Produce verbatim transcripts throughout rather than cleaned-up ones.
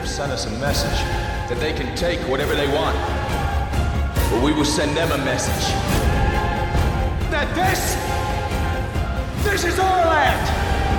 they've sent us a message that they can take whatever they want. But we will send them a message that this, this is our land.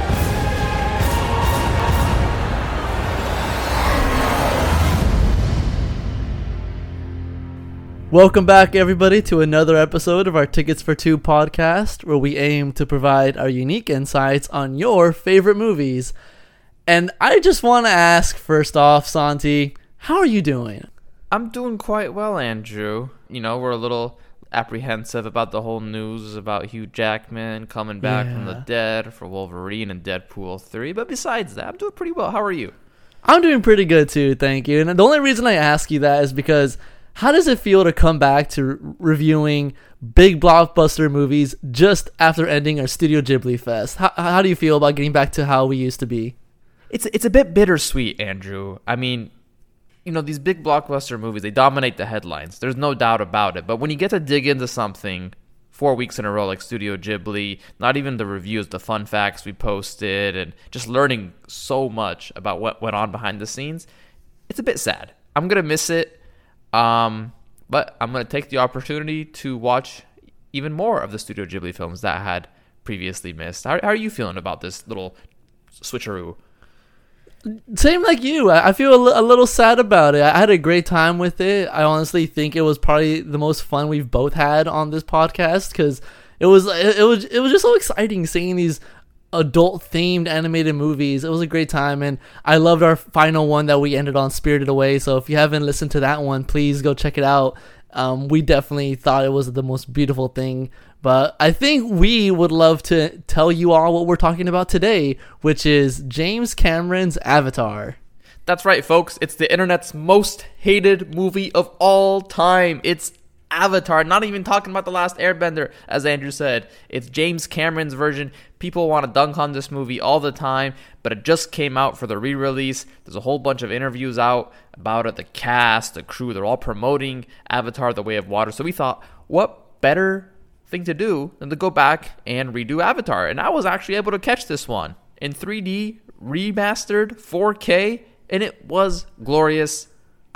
Welcome back, everybody, to another episode of our Tickets for Two podcast, where we aim to provide our unique insights on your favorite movies. And I just want to ask, first off, Santi, how are you doing? I'm doing quite well, Andrew. You know, we're a little apprehensive about the whole news about Hugh Jackman coming back Yeah. from the dead for Wolverine and Deadpool three. But besides that, I'm doing pretty well. How are you? I'm doing pretty good, too, thank you. And the only reason I ask you that is because how does it feel to come back to re- reviewing big blockbuster movies just after ending our Studio Ghibli Fest? How, how do you feel about getting back to how we used to be? It's it's a bit bittersweet, Andrew. I mean, you know, these big blockbuster movies, they dominate the headlines. There's no doubt about it. But when you get to dig into something four weeks in a row like Studio Ghibli, not even the reviews, the fun facts we posted, and just learning so much about what went on behind the scenes, it's a bit sad. I'm going to miss it. Um, but I'm going to take the opportunity to watch even more of the Studio Ghibli films that I had previously missed. How, how are you feeling about this little switcheroo? Same like you. I I feel a, li- a little sad about it. I had a great time with it. I honestly think it was probably the most fun we've both had on this podcast because it was it, it was it was just so exciting seeing these adult themed animated movies. It was a great time, and I loved our final one that we ended on, Spirited Away. So if you haven't listened to that one, please go check it out. Um, we definitely thought it was the most beautiful thing. But I think we would love to tell you all what we're talking about today, which is James Cameron's Avatar. That's right, folks. It's the internet's most hated movie of all time. It's Avatar. Not even talking about The Last Airbender, as Andrew said. It's James Cameron's version. People want to dunk on this movie all the time, but it just came out for the re-release. There's a whole bunch of interviews out about it. The cast, the crew, they're all promoting Avatar: The Way of Water. So we thought, what better thing to do than to go back and redo Avatar? And I was actually able to catch this one in three D, remastered, four K, and it was glorious.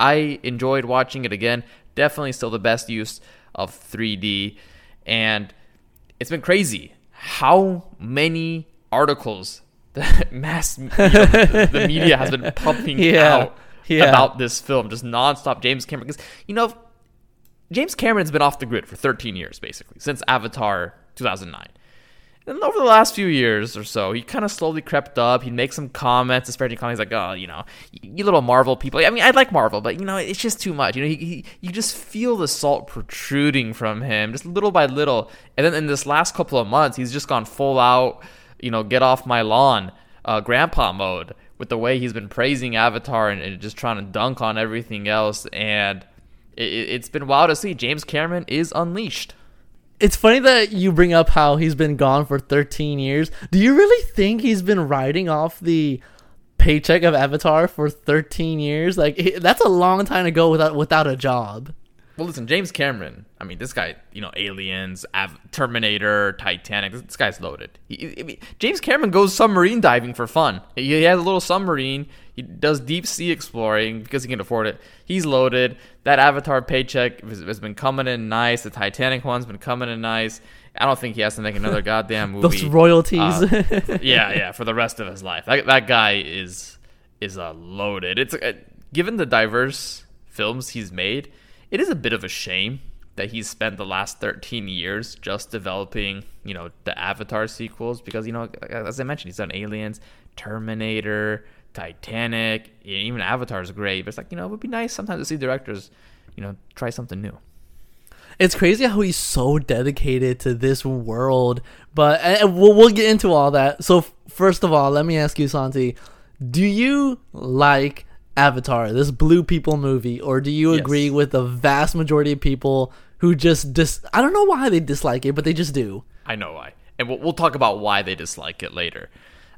I enjoyed watching it again. Definitely still the best use of three D. And it's been crazy how many articles the mass you know, the, the media has been pumping Yeah, out yeah. about this film. Just nonstop James Cameron. Because, you know, James Cameron's been off the grid for thirteen years, basically, since Avatar two thousand nine. And over the last few years or so, he kind of slowly crept up. He'd make some comments, disparaging comments like, oh, you know, you little Marvel people. I mean, I like Marvel, but, you know, it's just too much. You know, he, he, you just feel the salt protruding from him, just little by little. And then in this last couple of months, he's just gone full out, you know, get off my lawn, uh, grandpa mode, with the way he's been praising Avatar and, and just trying to dunk on everything else. And it, it's been wild to see. James Cameron is unleashed. It's funny that you bring up how he's been gone for thirteen years. Do you really think he's been riding off the paycheck of Avatar for thirteen years? Like, he- that's a long time to go without without a job. Well, listen, James Cameron, I mean, this guy, you know, Aliens, Av- Terminator, Titanic, this, this guy's loaded. He, I mean, James Cameron goes submarine diving for fun. He, he has a little submarine. He does deep sea exploring because he can afford it. He's loaded. That Avatar paycheck has, has been coming in nice. The Titanic one's been coming in nice. I don't think he has to make another goddamn movie. Those royalties. Uh, yeah, yeah, for the rest of his life. That, that guy is is uh, loaded. It's uh, given the diverse films he's made, it is a bit of a shame that he's spent the last thirteen years just developing, you know, the Avatar sequels because, you know, as I mentioned, he's done Aliens, Terminator, Titanic, even Avatar is great. But it's like, you know, it would be nice sometimes to see directors, you know, try something new. It's crazy how he's so dedicated to this world. But and we'll, we'll get into all that. So f- first of all, let me ask you, Santi, do you like Avatar, this blue people movie, or do you Yes. agree with the vast majority of people who just dis- I don't know why they dislike it, but they just do. I know why. And we'll, we'll talk about why they dislike it later.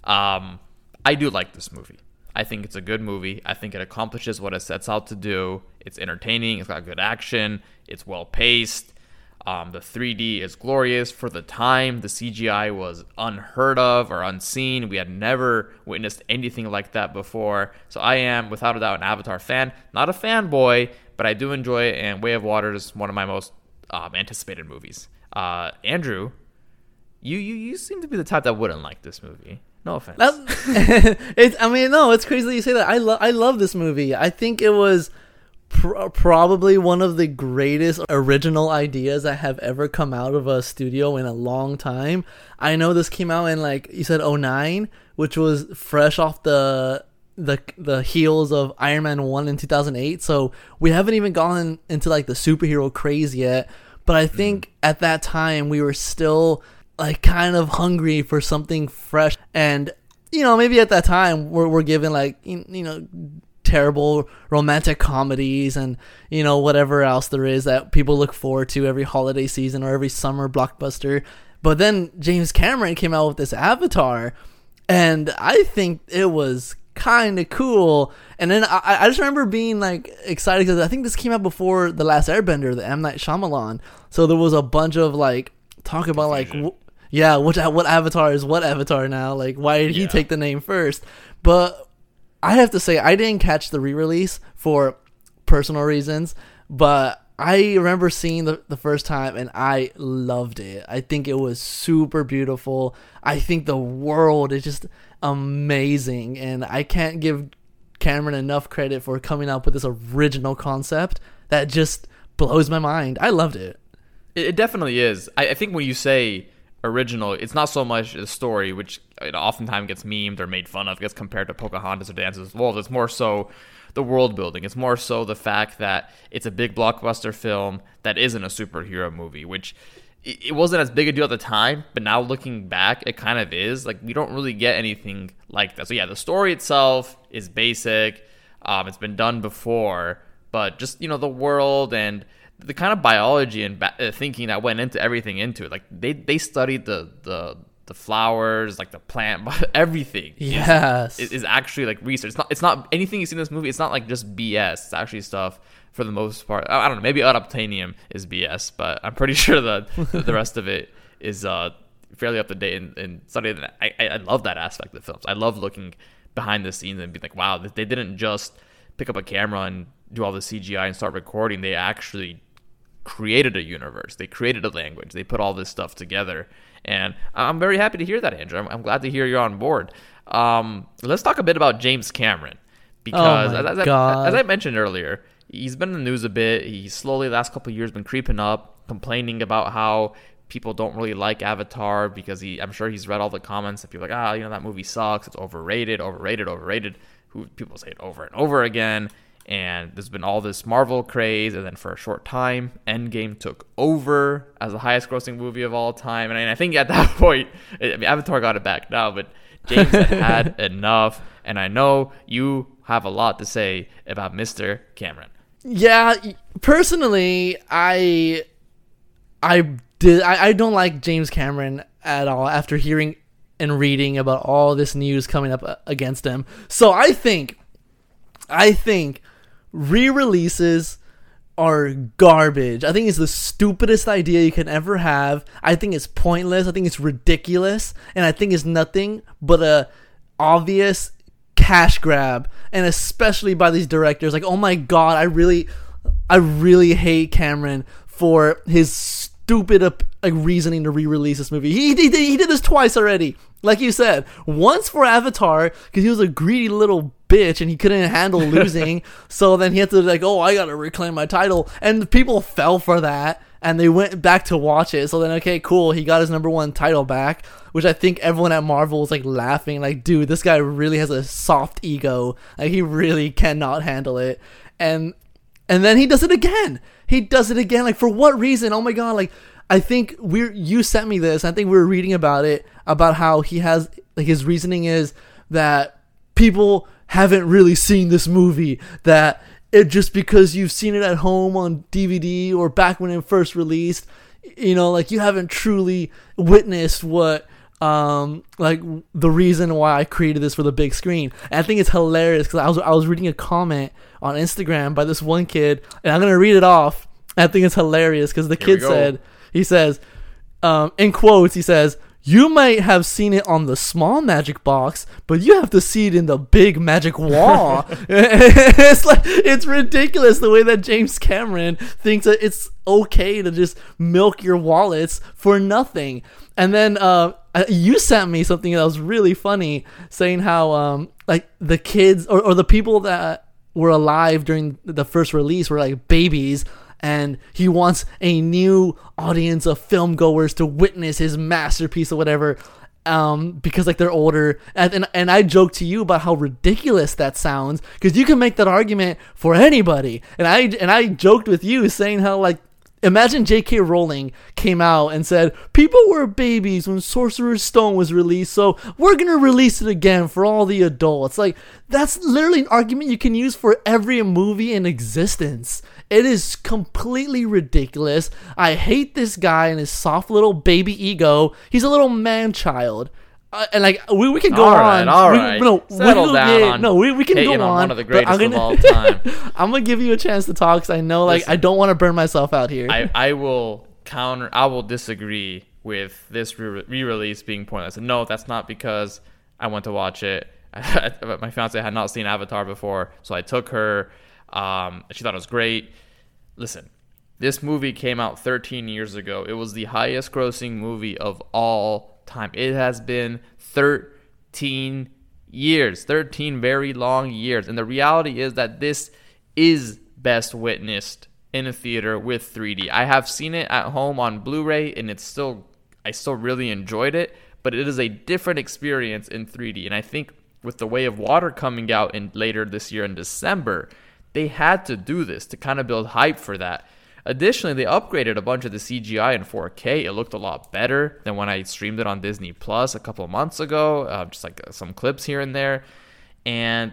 Um, I do like this movie. I think it's a good movie. I think it accomplishes what it sets out to do. It's entertaining. It's got good action. It's well paced. Um, the three D is glorious for the time. The C G I was unheard of or unseen. We had never witnessed anything like that before. So I am, without a doubt, an Avatar fan. Not a fanboy, but I do enjoy it, and Way of Water is one of my most um, anticipated movies. Uh, Andrew, you, you you seem to be the type that wouldn't like this movie. No offense. That's, it's, I mean, no, it's crazy that you say that. I, lo- I love this movie. I think it was pr- probably one of the greatest original ideas that have ever come out of a studio in a long time. I know this came out in, like you said, oh nine, which was fresh off the the the heels of Iron Man one in two thousand eight. So we haven't even gone into like the superhero craze yet. But I think mm. at that time we were still like kind of hungry for something fresh. And, you know, maybe at that time we're, we're given like, you, you know, terrible romantic comedies and, you know, whatever else there is that people look forward to every holiday season or every summer blockbuster. But then James Cameron came out with this Avatar, and I think it was kind of cool. And then I, I just remember being like excited because I think this came out before The Last Airbender, the M. Night Shyamalan. So there was a bunch of like talk about like w- yeah, which what Avatar is what Avatar now? Like, why did he yeah. take the name first? But I have to say I didn't catch the re-release for personal reasons, but I remember seeing the the first time and I loved it. I think it was super beautiful. I think the world is just amazing, and I can't give Cameron enough credit for coming up with this original concept that just blows my mind. I loved it. It definitely is. I, I think when you say original, it's not so much the story, which it oftentimes gets memed or made fun of, gets compared to Pocahontas or Dances with Wolves. It's more so the world building. It's more so the fact that it's a big blockbuster film that isn't a superhero movie, which it wasn't as big a deal at the time, but now looking back, it kind of is. Like, we don't really get anything like that. So yeah, the story itself is basic. Um, it's been done before, but just, you know, the world and the kind of biology and ba- thinking that went into everything into it. Like, they, they studied the, the, the flowers, like the plant, everything. Yes. Is, is actually like research. It's not, it's not anything you see in this movie. It's not like just B S. It's actually stuff for the most part. I, I don't know. Maybe Unobtainium is B S, but I'm pretty sure that the rest of it is uh, fairly up to date and, and studied. I, I love that aspect of films. I love looking behind the scenes and being like, wow, they didn't just pick up a camera and do all the C G I and start recording. They actually created a universe. They created a language. They put all this stuff together. And I'm very happy to hear that, Andrew. I'm, I'm glad to hear you're on board. Um, let's talk a bit about James Cameron. Because oh as, as, I, as I mentioned earlier, he's been in the news a bit. He's slowly, the last couple of years, been creeping up, complaining about how people don't really like Avatar because he, I'm sure he's read all the comments that people are like, ah, you know, that movie sucks. It's overrated, overrated, overrated. Who people say it over and over again. And there's been all this Marvel craze, and then for a short time, Endgame took over as the highest-grossing movie of all time. And I think at that point, I mean, Avatar got it back now, but James had had enough. And I know you have a lot to say about Mister Cameron. Yeah, personally, I, I did, I, I don't like James Cameron at all after hearing and reading about all this news coming up against him. So I think, I think. re-releases are garbage. I think it's the stupidest idea you can ever have. I think it's pointless. I think it's ridiculous. And I think it's nothing but a obvious cash grab. And especially by these directors. Like, oh my god, I really, I really hate Cameron for his stupid like reasoning to re-release this movie. He, he, he did this twice already. Like you said, once for Avatar, because he was a greedy little bitch and he couldn't handle losing. So then he had to like, oh, I gotta reclaim my title. And the people fell for that and they went back to watch it. So then, okay, cool. He got his number one title back, which I think everyone at Marvel was like laughing. Like, dude, this guy really has a soft ego. Like, he really cannot handle it. And and then he does it again. He does it again. Like, for what reason? Oh my god, like, I think we're you sent me this. I think we were reading about it, about how he has like his reasoning is that people haven't really seen this movie, that it just because you've seen it at home on D V D or back when it first released, you know, like you haven't truly witnessed what um like the reason why I created this for the big screen. And I think it's hilarious because I was I was reading a comment on Instagram by this one kid, and I'm gonna read it off. I think it's hilarious because the Here we kid go. said, he says, um, in quotes, he says, "You might have seen it on the small magic box, but you have to see it in the big magic wall." It's like, it's ridiculous the way that James Cameron thinks that it's okay to just milk your wallets for nothing. And then uh, you sent me something that was really funny, saying how um, like the kids or, or the people that were alive during the first release were like babies, and he wants a new audience of film goers to witness his masterpiece or whatever, um, because like they're older. And, and and I joked to you about how ridiculous that sounds, because you can make that argument for anybody. And I and I joked with you saying how, like, imagine J K Rowling came out and said, people were babies when Sorcerer's Stone was released, so we're going to release it again for all the adults. Like, that's literally an argument you can use for every movie in existence. It is completely ridiculous. I hate this guy and his soft little baby ego. He's a little man-child. Uh, and like we, we can go all right, on. All we, right, no, settle we, down. Yeah, on no, we, we can go on, on. One of the but greatest I'm gonna, of all time. I'm gonna give you a chance to talk because I know, like, Listen, I don't want to burn myself out here. I, I will counter. I will disagree with this re- re-release being pointless. And no, that's not because I went to watch it. My fiance had not seen Avatar before, so I took her. Um, she thought it was great. Listen, this movie came out thirteen years ago. It was the highest grossing movie of all time. It has been thirteen years, thirteen very long years. And the reality is that this is best witnessed in a theater with three D. I have seen it at home on Blu-ray, and it's still, I still really enjoyed it, but it is a different experience in three D. And I think with The Way of Water coming out in later this year in December, they had to do this to kind of build hype for that. Additionally, they upgraded a bunch of the C G I in four K. It looked a lot better than when I streamed it on Disney Plus a couple of months ago, uh, just like some clips here and there. And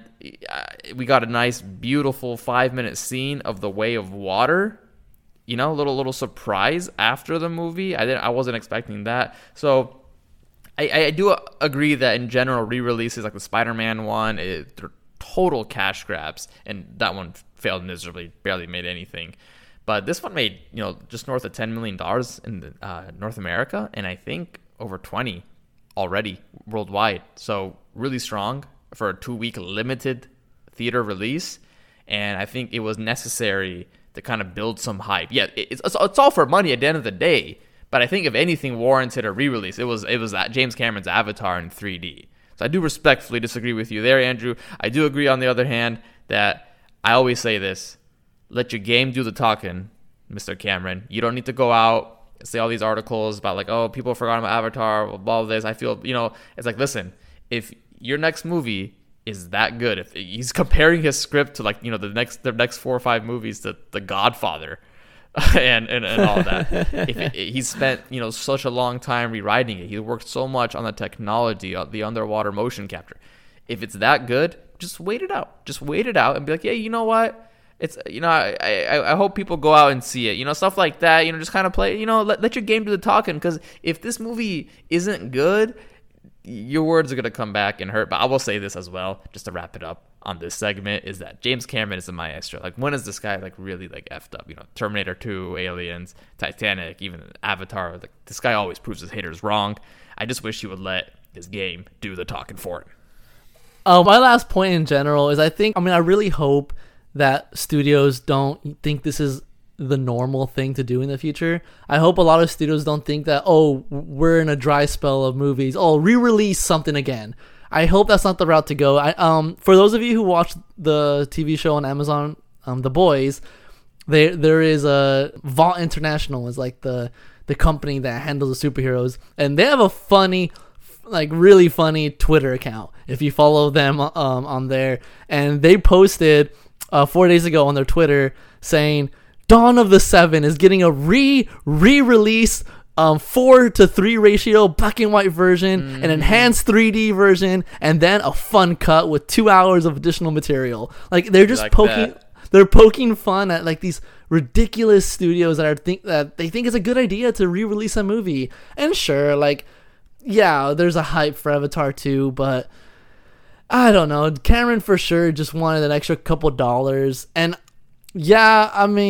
we got a nice, beautiful five-minute scene of The Way of Water. You know, a little little surprise after the movie. I didn't, I wasn't expecting that. So I, I do agree that in general, re-releases like the Spider-Man one, it, they're total cash grabs, and that one failed miserably, barely made anything. But this one made, you know, just north of ten million dollars in the, uh, North America, and I think over twenty already worldwide. So really strong for a two-week limited theater release, and I think it was necessary to kind of build some hype. Yeah, it's, it's all for money at the end of the day, but I think if anything warranted a re-release, it was it was that James Cameron's Avatar in three D. So I do respectfully disagree with you there, Andrew. I do agree, on the other hand, that I always say this: let your game do the talking, Mister Cameron. You don't need to go out and say all these articles about, like, oh, people forgot about Avatar, blah, blah, this. I feel, you know, it's like, listen, if your next movie is that good, if he's comparing his script to, like, you know, the next the next four or five movies to The Godfather and, and, and all that. If it, it, he's spent, you know, such a long time rewriting it. He worked so much on the technology, on the underwater motion capture. If it's that good, just wait it out. Just wait it out and be like, yeah, you know what? It's, you know, I, I I hope people go out and see it. You know, stuff like that. You know, just kind of play, you know, let, let your game do the talking. Because if this movie isn't good, your words are going to come back and hurt. But I will say this as well, just to wrap it up on this segment, is that James Cameron is a maestro. Like, when is this guy, like, really, like, effed up? You know, Terminator two, Aliens, Titanic, even Avatar. Like, this guy always proves his haters wrong. I just wish he would let his game do the talking for him. Uh, my last point in general is I think, I mean, I really hope that studios don't think this is the normal thing to do in the future. I hope a lot of studios don't think that, oh, we're in a dry spell of movies, oh, re-release something again. I hope that's not the route to go. I um for those of you who watch the T V show on Amazon, um The Boys, there there is a Vault International is like the the company that handles the superheroes, and they have a funny, like really funny Twitter account if you follow them um on there, and they posted Uh, four days ago on their Twitter saying Dawn of the Seven is getting a re re-release um four to three ratio black and white version, mm. an enhanced three D version, and then a fun cut with two hours of additional material. Like, they're just like poking that. They're poking fun at, like, these ridiculous studios that are think that they think it's a good idea to re-release a movie. And sure, like, yeah, there's a hype for Avatar two, but I don't know. Cameron for sure just wanted an extra couple dollars. And yeah, I mean,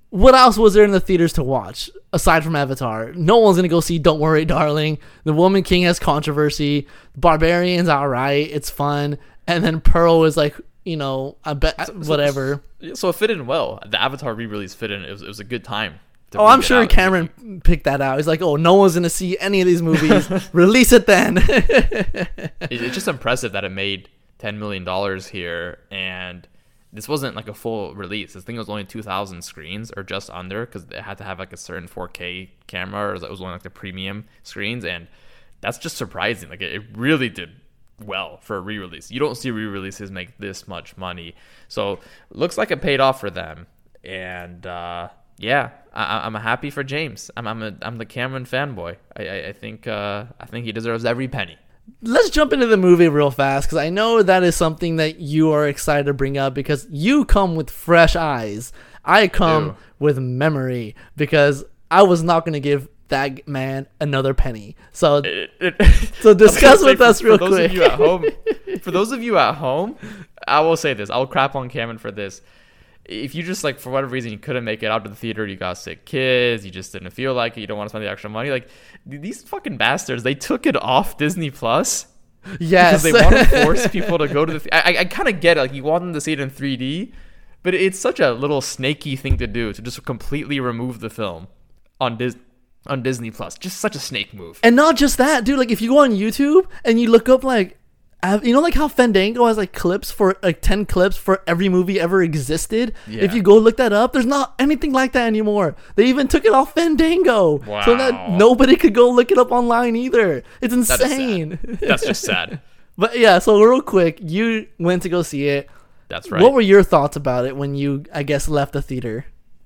what else was there in the theaters to watch aside from Avatar? No one's gonna go see Don't Worry, Darling. The Woman King has controversy. Barbarian's alright. It's fun. And then Pearl is like, you know, I bet So- whatever. So, so it fit in well. The Avatar re-release fit in. It was, it was a good time. to Oh, bring I'm it sure out. Cameron picked that out. He's like, oh, no one's gonna see any of these movies. Release it then. It- it's just impressive that it made ten million dollars here, and this wasn't like a full release. This thing was only two thousand screens or just under, because it had to have like a certain four K camera, or it was one of like the premium screens, and that's just surprising. Like it, it really did well for a re-release. You don't see re-releases make this much money, so looks like it paid off for them. And uh, yeah, I, I'm happy for James. I'm I'm, a, I'm the Cameron fanboy. I, I, I think uh, I think he deserves every penny. Let's jump into the movie real fast, because I know that is something that you are excited to bring up, because you come with fresh eyes. I come Ew. with memory, because I was not going to give that man another penny. So, It- it- so discuss I was with gonna us say, real for those quick. Of you at home, for those of you at home, I will say this. I'll crap on Cameron for this. If you just, like, for whatever reason, you couldn't make it out to the theater, you got sick kids, you just didn't feel like it, you don't want to spend the extra money, like, these fucking bastards, they took it off Disney Plus Yes. because they want to force people to go to the theater. I, I kind of get it. Like, you want them to see it in three D, but it's such a little snaky thing to do, to just completely remove the film on Dis- on Disney Plus. Just such a snake move. And not just that, dude. Like, if you go on YouTube and you look up, like, av- you know, like how Fandango has like clips for like ten clips for every movie ever existed. Yeah. If you go look that up, there's not anything like that anymore. They even took it off Fandango, so that Wow. nobody could go look it up online either. It's That is sad. insane. That's just sad. But yeah, so real quick, you went to go see it. That's right. What were your thoughts about it when you, I guess, left the theater,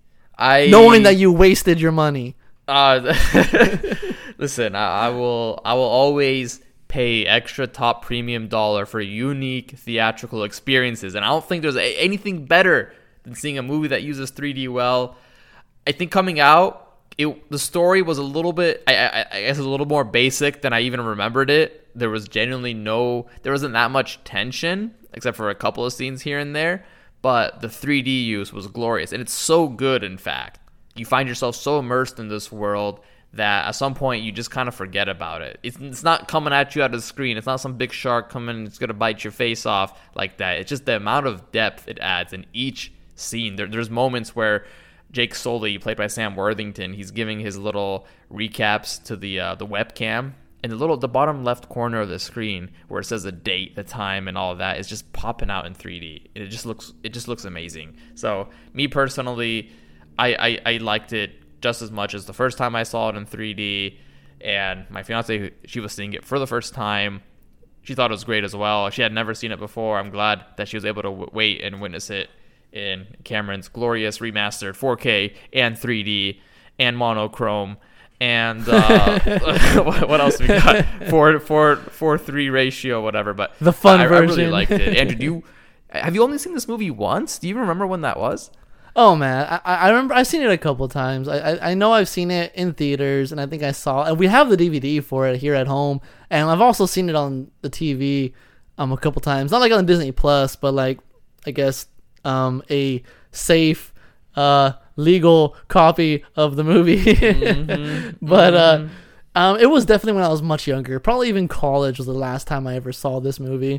I knowing that you wasted your money? Uh, listen, I, I will. I will always pay extra top premium dollar for unique theatrical experiences, and I don't think there's a, anything better than seeing a movie that uses three D well. I think coming out, it the story was a little bit, I, I, I guess, a little more basic than I even remembered it. There was genuinely no, there wasn't that much tension, except for a couple of scenes here and there. But the three D use was glorious, and it's so good. In fact, you find yourself so immersed in this world that at some point you just kind of forget about it. It's, it's not coming at you out of the screen. It's not some big shark coming and it's going to bite your face off like that. It's just the amount of depth it adds in each scene. There, there's moments where Jake Sully, played by Sam Worthington, he's giving his little recaps to the uh, the webcam. And the little, the bottom left corner of the screen where it says the date, the time, and all of that is just popping out in three D. It just looks, it just looks amazing. So me personally, I, I, I liked it just as much as the first time I saw it in three D. And my fiance, she was seeing it for the first time. She thought it was great as well. She had never seen it before. I'm glad that she was able to w- wait and witness it in Cameron's glorious remastered four K and three D and monochrome. And uh, what what else we got? Four, four, four, three ratio, whatever. But The fun I, I really version. liked it. Andrew, do you have you only seen this movie once? Do you even remember when that was? Oh man, I, I remember I've seen it a couple times. I, I I know I've seen it in theaters, and I think I saw, and we have the D V D for it here at home, and I've also seen it on the T V um a couple times. Not like on Disney Plus, but like I guess um a safe uh legal copy of the movie. Mm-hmm. But uh um it was definitely when I was much younger. Probably even college was the last time I ever saw this movie.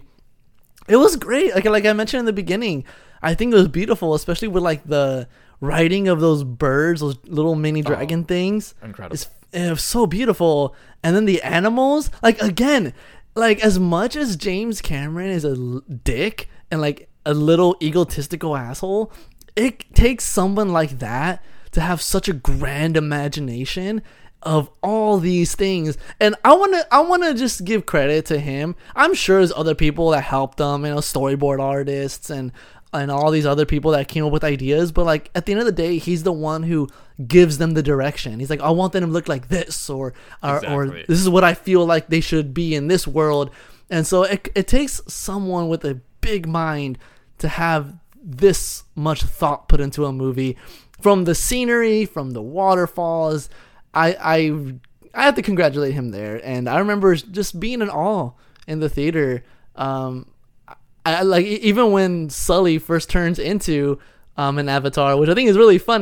It was great. Like like I mentioned in the beginning, I think it was beautiful, especially with like the writing of those birds, those little mini dragon Oh, things. incredible. It's, it was so beautiful. And then the animals, like again, like as much as James Cameron is a l- dick and like a little egotistical asshole, it takes someone like that to have such a grand imagination of all these things. And I want to I want to just give credit to him. I'm sure there's other people that helped him, you know, storyboard artists and and all these other people that came up with ideas, but like at the end of the day, he's the one who gives them the direction. He's like, I want them to look like this, or or, or Exactly. this is what I feel like they should be in this world. And so it it takes someone with a big mind to have this much thought put into a movie, from the scenery, from the waterfalls. I I I have to congratulate him there, and I remember just being in awe in the theater. Um, I like e- even when Sully first turns into um an avatar, which I think is really funny.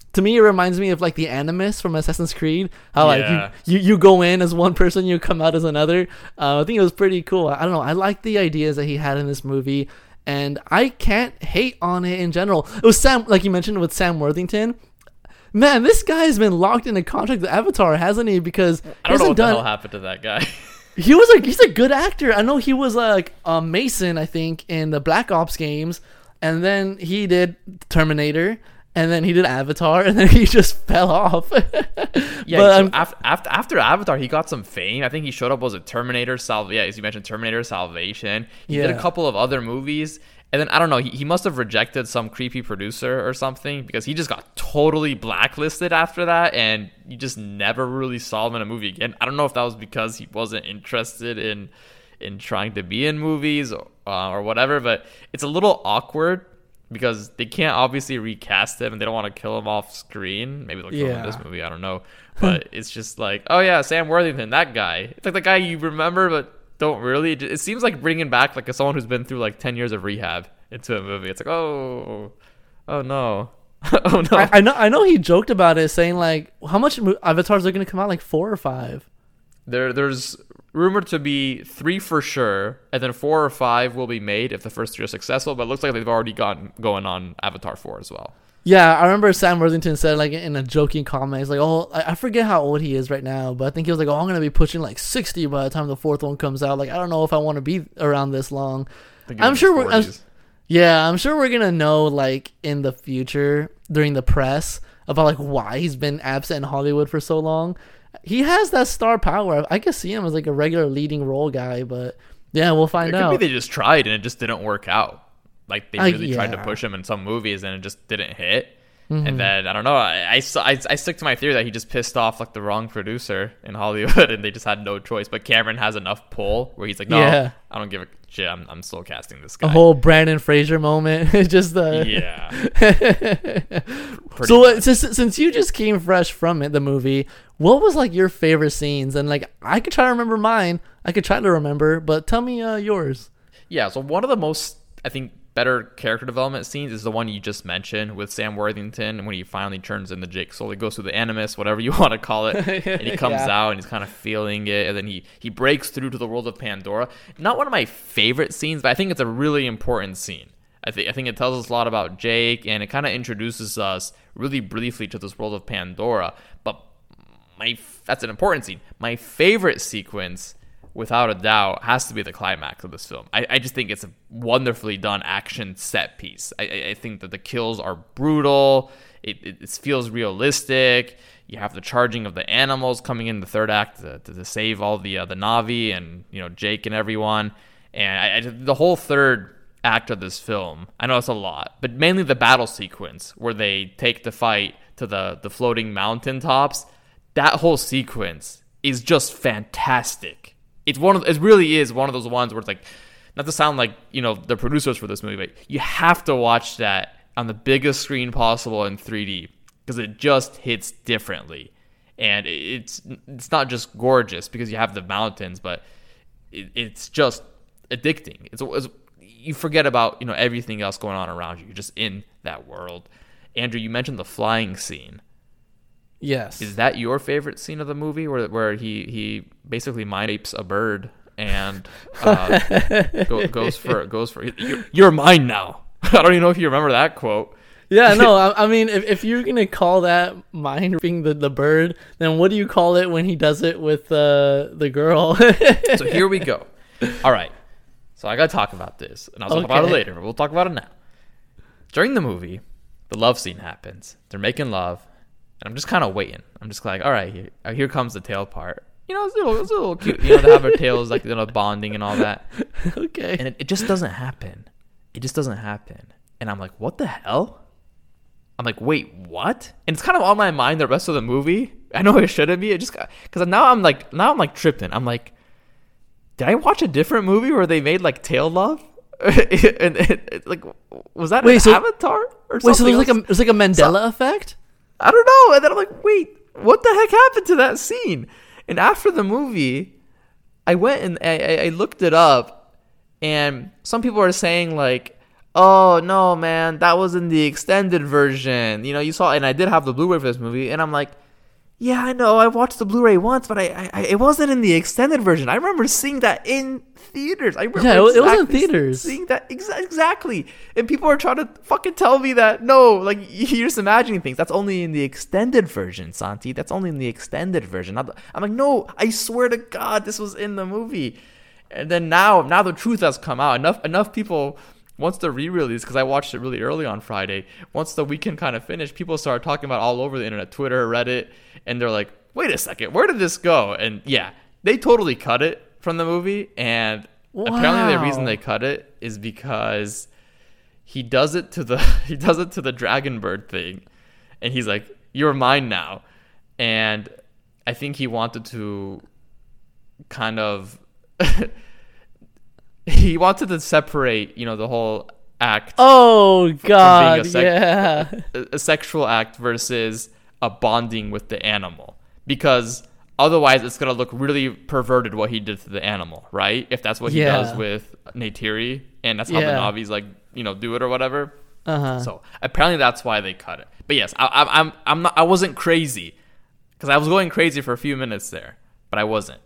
to me, it reminds me of like the Animus from Assassin's Creed. How like Yeah. you, you you go in as one person, you come out as another. Uh, I think it was pretty cool. I don't know. I like the ideas that he had in this movie, and I can't hate on it in general. It was Sam, like you mentioned with Sam Worthington. Man, this guy's been locked in a contract with Avatar, hasn't he? Because I don't know what done, the hell happened to that guy. He was like, he's a good actor. I know he was like a Mason, I think, in the Black Ops games, and then he did Terminator, and then he did Avatar, and then he just fell off. Yeah, but so I'm- after, after after Avatar, he got some fame. I think he showed up was a Terminator Salv. Yeah, as you mentioned, Terminator Salvation. He did Yeah. a couple of other movies, and then I don't know. He, he must have rejected some creepy producer or something because he just got totally blacklisted after that, and you just never really saw him in a movie again. I don't know if that was because he wasn't interested in in trying to be in movies or, uh, or whatever, but it's a little awkward. Because they can't obviously recast him and they don't want to kill him off screen. Maybe they'll kill him in this Yeah. movie. I don't know. But it's just like, oh yeah, Sam Worthington, that guy. It's like the guy you remember but don't really. It seems like bringing back like a, someone who's been through like ten years of rehab into a movie. It's like, oh, oh no. oh no. I, I know, I know he joked about it, saying like, how much mo- Avatars are going to come out? Like four or five? There, there's rumored to be three for sure, and then four or five will be made if the first three are successful. But it looks like they've already gotten going on Avatar four as well. Yeah, I remember Sam Worthington said like in a joking comment, he's like, "Oh, I I forget how old he is right now, but I think he was like, oh, I'm gonna be pushing like sixty by the time the fourth one comes out. Like, I don't know if I want to be around this long." I think he's I'm in sure his we're, I'm, forties. yeah, I'm sure we're gonna know like in the future during the press about like why he's been absent in Hollywood for so long. He has that star power. I could see him as like a regular leading role guy, but yeah, we'll find It could out. be they just tried and it just didn't work out. Like they Uh, really tried to yeah. push him in some movies and it just didn't hit. Mm-hmm. And then I don't know. I, I, I, I stick to my theory that he just pissed off like the wrong producer in Hollywood and they just had no choice. But Cameron has enough pull where he's like, no, Yeah. I don't give a shit. I'm, I'm still casting this guy. A whole Brandon Fraser moment. Just the yeah. Pretty So much. uh, since since you just came fresh from it, the movie, what was like your favorite scenes? And like I could try to remember mine. I could try to remember, but tell me uh, yours. Yeah, so one of the most, I think, better character development scenes is the one you just mentioned with Sam Worthington when he finally turns into Jake Sully, goes through the Animus, whatever you want to call it, and he comes Yeah. out and he's kind of feeling it, and then he, he breaks through to the world of Pandora. Not one of my favorite scenes, but I think it's a really important scene. I think I think it tells us a lot about Jake, and it kind of introduces us really briefly to this world of Pandora. But my that's an important scene. My favorite sequence, without a doubt, has to be the climax of this film. I, I just think it's a wonderfully done action set piece. I, I, I think that the kills are brutal. It, it, it feels realistic. You have the charging of the animals coming in the third act to, to, to save all the uh, the Na'vi and you know Jake and everyone. And I, I, the whole third act of this film, I know it's a lot, but mainly the battle sequence where they take the fight to the, the floating mountaintops. That whole sequence is just fantastic. It's one of it really is one of those ones where it's like, not to sound like you know the producers for this movie, but you have to watch that on the biggest screen possible in three D because it just hits differently, and it's it's not just gorgeous because you have the mountains, but it, it's just addicting. It's, it's you forget about you know everything else going on around you. You're just in that world. Andrew, you mentioned the flying scene. Yes. Is that your favorite scene of the movie, where where he, he basically mind apes a bird and uh, go, goes for goes for you're, you're mine now? I don't even know if you remember that quote. Yeah, no, I, I mean, if, if you're gonna call that mind being the, the bird, then what do you call it when he does it with uh, the girl? So here we go. All right. So I gotta talk about this, and I'll talk about it Okay. later, but we'll talk about it now. During the movie, the love scene happens. They're making love, and I'm just kind of waiting. I'm just like, all right, here, uh, here comes the tail part. You know, it's a little, it's a little cute. You know, they have their tails like you know bonding and all that. Okay. And it, it just doesn't happen. It just doesn't happen. And I'm like, what the hell? I'm like, wait, what? And it's kind of on my mind the rest of the movie. I know it shouldn't be. It just because now I'm like, now I'm like tripping. I'm like, did I watch a different movie where they made like tail love? and it, it, like, was that Wait, an so- Avatar or something? Wait, so there's like a else? there's like a Mandela effect? I don't know. And then I'm like, wait, what the heck happened to that scene? And after the movie, I went and I, I- I looked it up, and some people are saying like, oh no, man, that was in the extended version. You know, you saw, and I did have the Blu-ray for this movie, and I'm like, yeah, I know, I watched the Blu-ray once, but I, I, it wasn't in the extended version. I remember seeing that in theaters. I remember Yeah, it, it was in exactly theaters. seeing that exa- exactly, and people are trying to fucking tell me that no, like you're just imagining things. That's only in the extended version, Santi. That's only in the extended version. Not the- I'm like, no, I swear to God, this was in the movie. And then now, now the truth has come out. Enough, enough people. Once the re-release, because I watched it really early on Friday, once the weekend kind of finished, people started talking about it all over the internet, Twitter, Reddit, and they're like, wait a second, where did this go? And yeah, they totally cut it from the movie, and Wow. apparently the reason they cut it is because he does it to the he does it to the dragon bird thing, and he's like, you're mine now. And I think he wanted to kind of he wanted to separate, you know, the whole act Oh God, a sec- yeah. a, a sexual act versus a bonding with the animal, because otherwise it's gonna look really perverted what he did to the animal, right? If that's what he Yeah. does with Neytiri, and that's how Yeah. the Navis like, you know, do it or whatever. Uh-huh. So apparently that's why they cut it. But yes, I, I, I'm I'm not I wasn't crazy, because I was going crazy for a few minutes there, but I wasn't.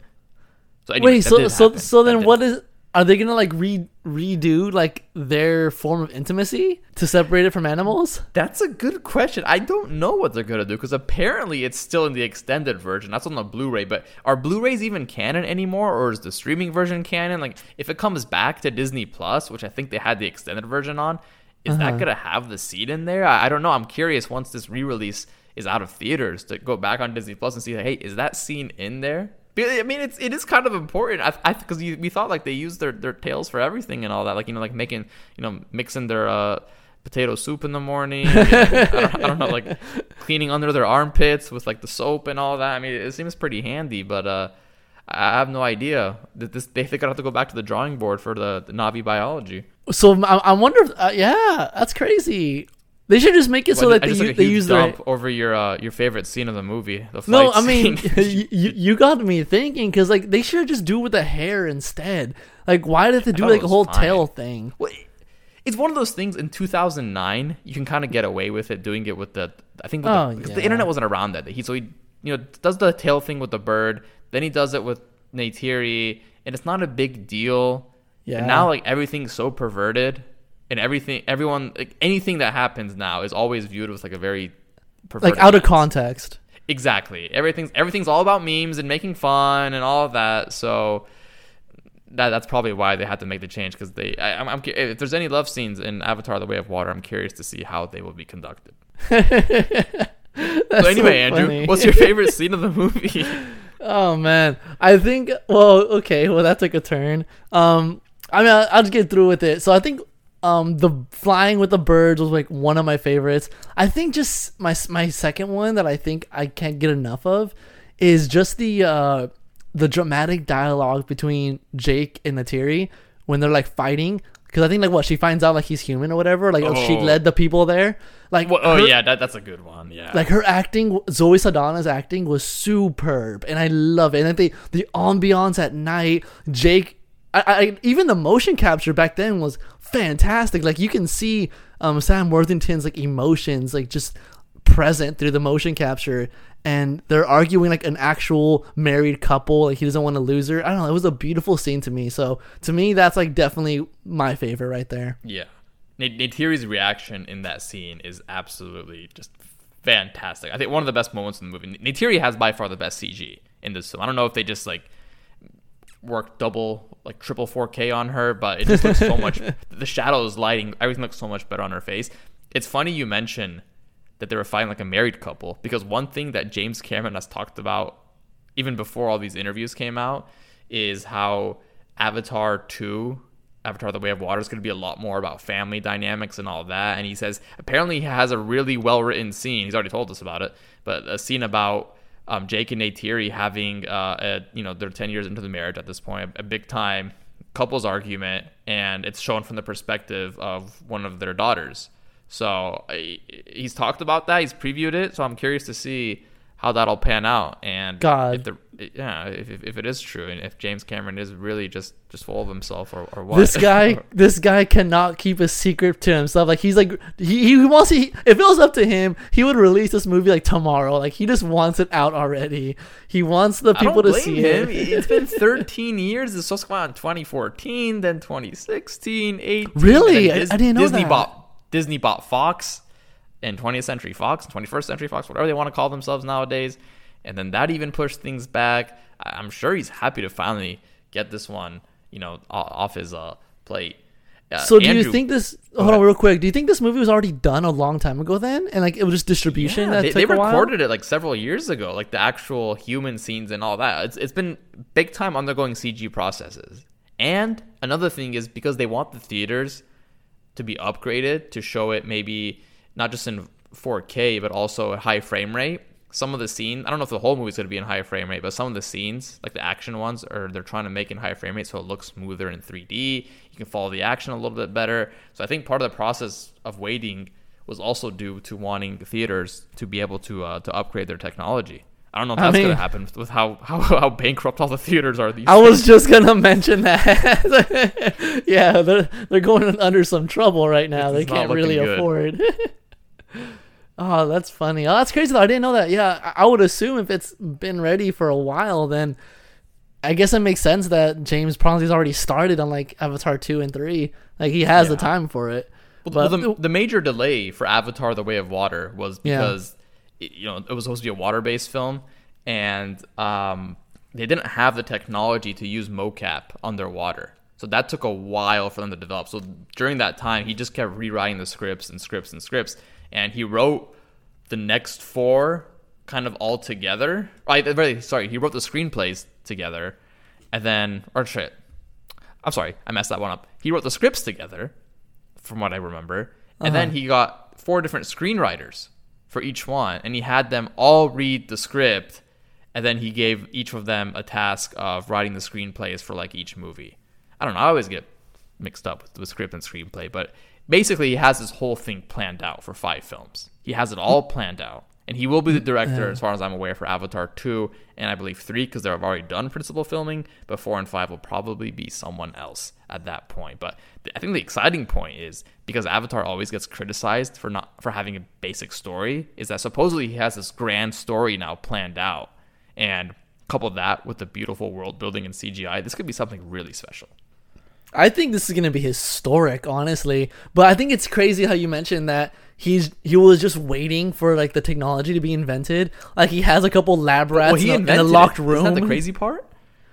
So anyway, Wait, that so did so happen. so That then did what happen. is? Are they gonna like re redo like their form of intimacy to separate it from animals? That's a good question. I don't know what they're gonna do, because apparently it's still in the extended version. That's on the Blu-ray. But are Blu-rays even canon anymore, or is the streaming version canon? Like, if it comes back to Disney Plus, which I think they had the extended version on, is Uh-huh. that gonna have the scene in there? I, I don't know. I'm curious once this re-release is out of theaters to go back on Disney Plus and see, like, hey, is that scene in there? I mean, it's it is kind of important. I I because we thought like they used their, their tails for everything and all that, like, you know, like making, you know, mixing their uh, potato soup in the morning. And, I, don't, I don't know, like cleaning under their armpits with like the soap and all that. I mean, it seems pretty handy, but uh, I have no idea that this they think I have to go back to the drawing board for the, the Navi biology. So I, I wonder. If, uh, yeah, that's crazy. They should just make it so Well, that I they, just took u- a they huge use their. dump over your uh, your favorite scene of the movie. The No, fight I mean, scene. you, you you got me thinking, because like they should just do it with the hair instead. Like, why did they do thought like it a was whole fine. tail thing? Well, it's one of those things in two thousand nine you can kind of get away with it doing it with the I think with Oh, the, because yeah. the internet wasn't around that. He so he you know does the tail thing with the bird, then he does it with Neytiri, and it's not a big deal. Yeah. And now like everything's so perverted, and everything everyone like anything that happens now is always viewed with like a very perverted Like out of lens. context. Exactly. Everything's everything's all about memes and making fun and all of that. So that that's probably why they had to make the change, because they I, I'm, I'm cu- if there's any love scenes in Avatar: The Way of Water, I'm curious to see how they will be conducted. That's So anyway, so Andrew, funny. what's your favorite scene of the movie? Oh man, I think. Well, okay, well that took a turn. Um, I mean, I'll, I'll just get through with it. So I think, um, the flying with the birds was like one of my favorites. I think just my my second one that I think I can't get enough of is just the uh the dramatic dialogue between Jake and Neytiri when they're like fighting. Because I think like what she finds out like he's human or whatever. Like oh. she Oh. led the people there. Like Well, oh her- yeah, that, that's a good one. Yeah, like her acting, Zoe Saldana's acting was superb, and I love it. And I think the ambiance at night, Jake, I, I even the motion capture back then was fantastic. Like you can see um, Sam Worthington's like emotions, like just present through the motion capture, and they're arguing like an actual married couple. Like he doesn't want to lose her. I don't know. It was a beautiful scene to me. So to me, that's like definitely my favorite right there. yeah. Ney- Neytiri's reaction in that scene is absolutely just fantastic. I think one of the best moments in the movie. Neytiri has by far the best C G in this film. I don't know if they just like worked double, like triple four K on her, but it just looks so much. The shadows, lighting, everything looks so much better on her face. It's funny you mention that they were fighting like a married couple, because one thing that James Cameron has talked about even before all these interviews came out is how Avatar two, Avatar: The Way of Water, is going to be a lot more about family dynamics and all that. And he says apparently he has a really well written scene. He's already told us about it, but a scene about um, Jake and Neytiri having, uh, a, you know, they're ten years into the marriage at this point, a big time couples argument, and it's shown from the perspective of one of their daughters. So I, he's talked about that. He's previewed it. So I'm curious to see how that'll pan out. And God. if the yeah, if, if if it is true, and if James Cameron is really just just full of himself, or, or what? This guy, this guy cannot keep a secret to himself. Like he's like he, he wants to. He, if it was up to him, he would release this movie like tomorrow. Like he just wants it out already. He wants the people I don't to blame see him. it. It's been thirteen years. It's supposed to come out in twenty fourteen, then twenty sixteen, eighteen. Really? Then I- I didn't know Disney that. bought Disney bought Fox, and twentieth Century Fox, and twenty-first Century Fox, whatever they want to call themselves nowadays. And then that even pushed things back. I- I'm sure he's happy to finally get this one, you know, o- off his uh, plate. Uh, So do Andrew- you think this? Hold ahead. on, real quick. Do you think this movie was already done a long time ago then, and like it was just distribution Yeah, that they, took they a while? recorded it like several years ago, like the actual human scenes and all that. It's it's been big time undergoing C G processes. And another thing is because they want the theaters to be upgraded to show it maybe not just in four K but also at high frame rate. Some of the scenes, I don't know if the whole movie is going to be in high frame rate, but some of the scenes, like the action ones, are they're trying to make in high frame rate so it looks smoother in three D. You can follow the action a little bit better. So I think part of the process of waiting was also due to wanting theaters to be able to uh, to upgrade their technology. I don't know if I that's mean- going to happen with how, how how bankrupt all the theaters are these I days. was just gonna mention that. Yeah, they're they're going under some trouble right now. It's They not can't really looking good. afford. Oh, that's funny. Oh, that's crazy though. I didn't know that. Yeah, I I would assume if it's been ready for a while, then I guess it makes sense that James probably's already started on like Avatar two and three. Like he has the Yeah. time for it. Well, But the, the major delay for Avatar: The Way of Water was Yeah. because it, you know it was supposed to be a water-based film, and um, they didn't have the technology to use mocap underwater. So that took a while for them to develop. So during that time, he just kept rewriting the scripts and scripts and scripts, and he wrote the next four kind of all together. Right, really, sorry, he wrote the screenplays together, and then or shit, I'm sorry, I messed that one up. He wrote the scripts together, from what I remember. And then he got four different screenwriters for each one, and he had them all read the script, and then he gave each of them a task of writing the screenplays for like each movie. I don't know, I always get mixed up with the script and screenplay, but basically he has this whole thing planned out for five films. He has it all planned out. And he will be the director, as far as I'm aware, for Avatar two and I believe three, because they've already done principal filming, but four and five will probably be someone else at that point. But th- I think the exciting point is, because Avatar always gets criticized for not for having a basic story, is that supposedly he has this grand story now planned out. And couple that with the beautiful world building and C G I, this could be something really special. I think this is gonna be historic, honestly. But I think it's crazy how you mentioned that he's he was just waiting for like the technology to be invented. Like he has a couple lab rats Well, he in, a, in a invented locked it. room. Isn't that the crazy part?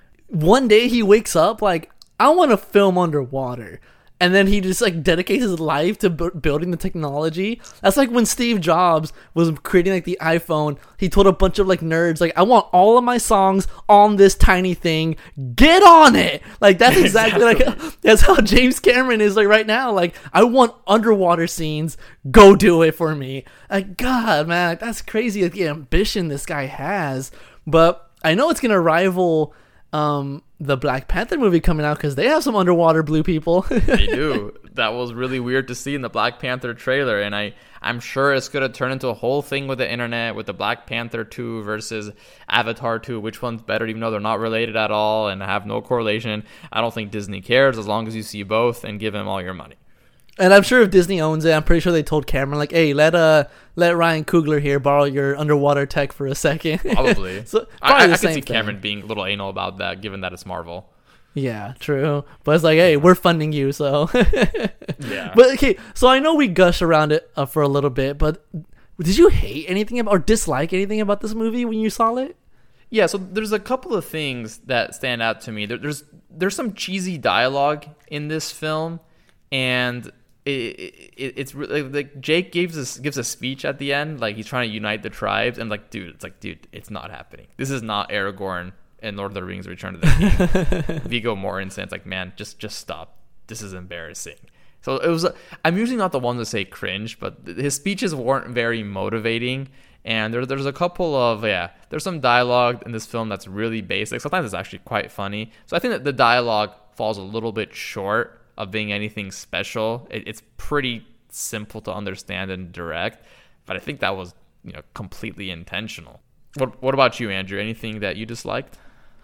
One day he wakes up like, I want to film underwater. And then he just like dedicates his life to bu- building the technology. That's like when Steve Jobs was creating like the iPhone. He told a bunch of like nerds, like, I want all of my songs on this tiny thing. Get on it. Like that's exactly, Exactly. like that's how James Cameron is like right now. Like I want underwater scenes. Go do it for me. Like God, man, like, that's crazy. Like the ambition this guy has. But I know it's gonna rival um the Black Panther movie coming out because they have some underwater blue people. They do. That was really weird to see in the Black Panther trailer, and I, I'm sure it's going to turn into a whole thing with the internet, with the Black Panther two versus Avatar two, which one's better, even though they're not related at all and have no correlation. I don't think Disney cares as long as you see both and give them all your money. And I'm sure if Disney owns it, I'm pretty sure they told Cameron, like, hey, let uh let Ryan Coogler here borrow your underwater tech for a second. Probably. So, I, probably I, the I same could see thing. Cameron being a little anal about that, given that it's Marvel. Yeah, true. But it's like, hey, we're funding you, so. Yeah. But okay, so I know we gush around it uh, for a little bit, but did you hate anything about or dislike anything about this movie when you saw it? Yeah, so there's a couple of things that stand out to me. There, there's there's some cheesy dialogue in this film, and it, it, it's really like Jake gives us gives a speech at the end, like he's trying to unite the tribes, and like, dude, it's like, dude, it's not happening. This is not Aragorn and Lord of the Rings: Return of the King. Viggo Mortensen, it's like, man, just just stop. This is embarrassing. So it was. I'm usually not the one to say cringe, but his speeches weren't very motivating. And there, there's a couple of, yeah, there's some dialogue in this film that's really basic. Sometimes it's actually quite funny. So I think that the dialogue falls a little bit short of being anything special. It, it's pretty simple to understand and direct, but I think that was, you know, completely intentional. what what about you, Andrew? Anything that you disliked?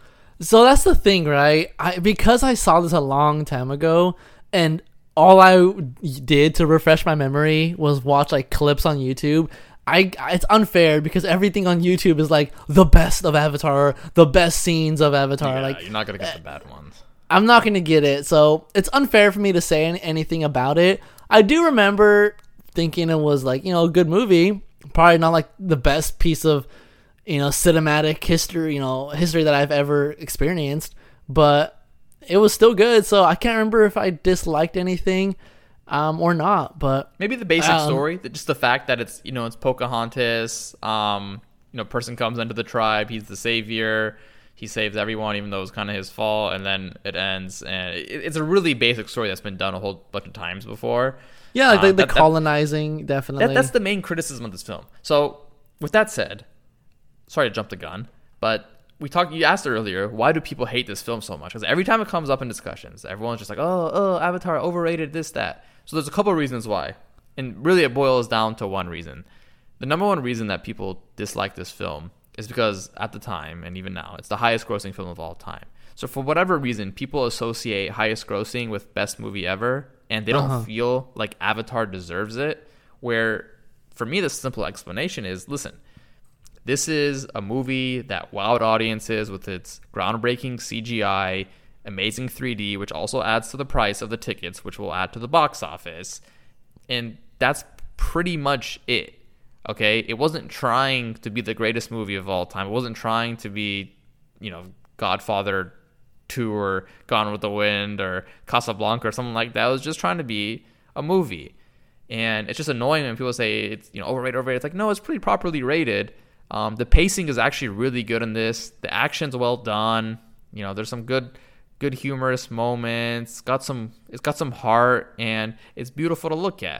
So that's the thing, right? I because I saw this a long time ago, and all I did to refresh my memory was watch like clips on YouTube. I it's unfair because everything on YouTube is like the best of Avatar, the best scenes of Avatar. Yeah, like you're not gonna get the bad ones. I'm not gonna get it, so it's unfair for me to say any, anything about it. I do remember thinking it was like, you know, a good movie, probably not like the best piece of, you know, cinematic history, you know, history that I've ever experienced, but it was still good. So I can't remember if I disliked anything. Um, or not, but maybe the basic um, story, just the fact that it's, you know, it's Pocahontas. Um, you know, person comes into the tribe, he's the savior, he saves everyone, even though it's kind of his fault, and then it ends. And it, it's a really basic story that's been done a whole bunch of times before. Yeah, like uh, the, the that, colonizing, that, definitely. That, that's the main criticism of this film. So, with that said, sorry to jump the gun, but we talked. You asked earlier, why do people hate this film so much? Because every time it comes up in discussions, everyone's just like, "Oh, oh, Avatar overrated, this, that." So there's a couple of reasons why, and really it boils down to one reason. The number one reason that people dislike this film is because at the time, and even now, it's the highest grossing film of all time. So for whatever reason, people associate highest grossing with best movie ever, and they don't Uh-huh. feel like Avatar deserves it. Where, for me, the simple explanation is, listen, this is a movie that wowed audiences with its groundbreaking C G I, amazing three D, which also adds to the price of the tickets, which will add to the box office. And that's pretty much it. Okay? It wasn't trying to be the greatest movie of all time. It wasn't trying to be, you know, Godfather two or Gone with the Wind or Casablanca or something like that. It was just trying to be a movie. And it's just annoying when people say it's, you know, overrated, overrated. It's like, no, it's pretty properly rated. Um, the pacing is actually really good in this. The action's well done. You know, there's some good good humorous moments. Got some it's got some heart, and it's beautiful to look at.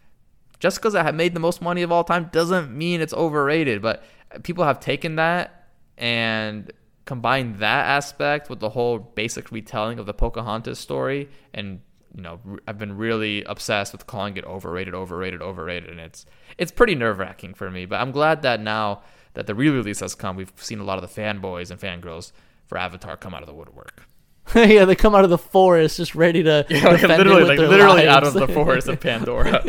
Just because it had made the most money of all time doesn't mean it's overrated, but people have taken that and combined that aspect with the whole basic retelling of the Pocahontas story, and you know, I've been really obsessed with calling it overrated, overrated, overrated, and it's it's pretty nerve-wracking for me. But I'm glad that now that the re-release has come, we've seen a lot of the fanboys and fangirls for Avatar come out of the woodwork. Yeah, they come out of the forest just ready to Yeah, like defend literally, it with like their literally out lives. of the forest of Pandora.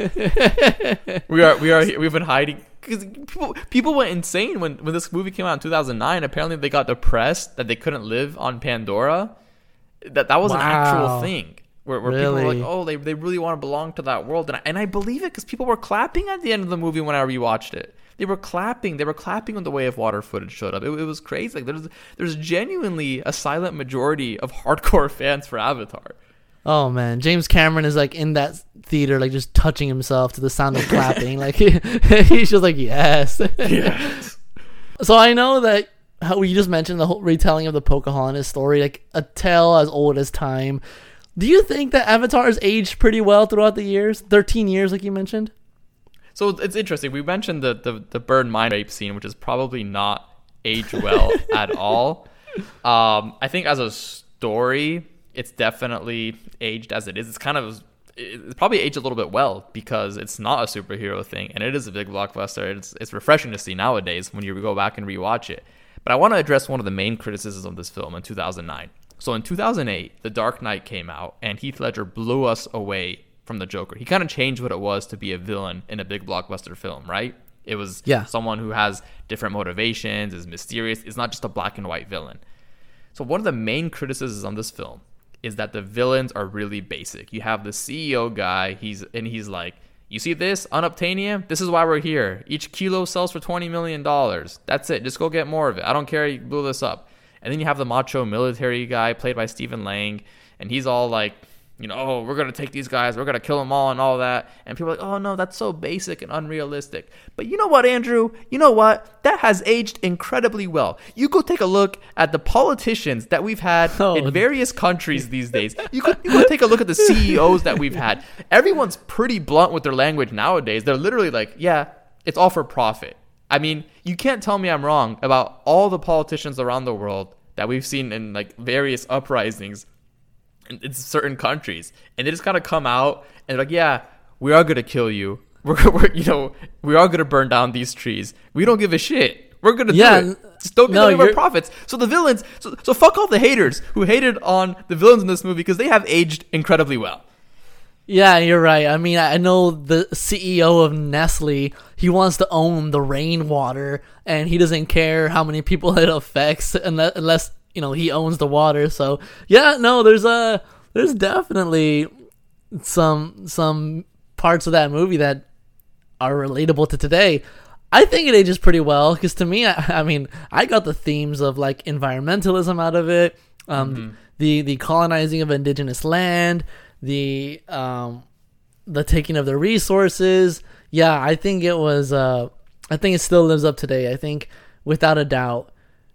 we are, we are, we've been hiding because people, people went insane when, when this movie came out in two thousand nine. Apparently, they got depressed that they couldn't live on Pandora. That that was an actual Wow. thing. Where, where people were Really? like, oh, they they really want to belong to that world, and I, and I believe it because people were clapping at the end of the movie when I rewatched it. They were clapping. They were clapping when the Way of Water footage showed up. It, it was crazy. Like there's there's genuinely a silent majority of hardcore fans for Avatar. Oh man, James Cameron is like in that theater, like just touching himself to the sound of clapping. Like he's just like yes. Yes. So I know that how we just mentioned the whole retelling of the Pocahontas story, like a tale as old as time. Do you think that Avatar has aged pretty well throughout the years? thirteen years, like you mentioned? So it's interesting. We mentioned the, the, the bird mind rape scene, which is probably not aged well at all. Um, I think as a story, it's definitely aged as it is. It's kind of it's probably aged a little bit well because it's not a superhero thing, and it is a big blockbuster. It's it's refreshing to see nowadays when you go back and rewatch it. But I want to address one of the main criticisms of this film in two thousand nine. So in two thousand eight, The Dark Knight came out, and Heath Ledger blew us away from the Joker. He kind of changed what it was to be a villain in a big blockbuster film, right? It was Yeah. someone who has different motivations, is mysterious. It's not just a black and white villain. So one of the main criticisms on this film is that the villains are really basic. You have the C E O guy, he's and he's like, you see this, unobtainium? This is why we're here. Each kilo sells for twenty million dollars. That's it. Just go get more of it. I don't care. You blew this up. And then you have the macho military guy played by Stephen Lang, and he's all like, you know, oh, we're going to take these guys, we're going to kill them all and all that. And people are like, oh, no, that's so basic and unrealistic. But you know what, Andrew? You know what? That has aged incredibly well. You go take a look at the politicians that we've had Oh. in various countries these days. You could, you could take a look at the C E Os that we've had. Everyone's pretty blunt with their language nowadays. They're literally like, yeah, it's all for profit. I mean, you can't tell me I'm wrong about all the politicians around the world that we've seen in like various uprisings in, in certain countries, and they just kind of come out and they're like, yeah, we are gonna kill you. We're, we're you know we are gonna burn down these trees. We don't give a shit. We're gonna Yeah, do it. Just don't give no, them our you're- profits. So the villains, so, so fuck all the haters who hated on the villains in this movie because they have aged incredibly well. Yeah, you're right. I mean, I know the C E O of Nestle, he wants to own the rainwater, and he doesn't care how many people it affects unless, unless you know, he owns the water. So, yeah, no, there's a, there's definitely some, some parts of that movie that are relatable to today. I think it ages pretty well, because to me, I, I mean, I got the themes of, like, environmentalism out of it, um, mm-hmm. the, the colonizing of indigenous land, the um the taking of the resources. Yeah, I think it was uh I think it still lives up today. I think without a doubt.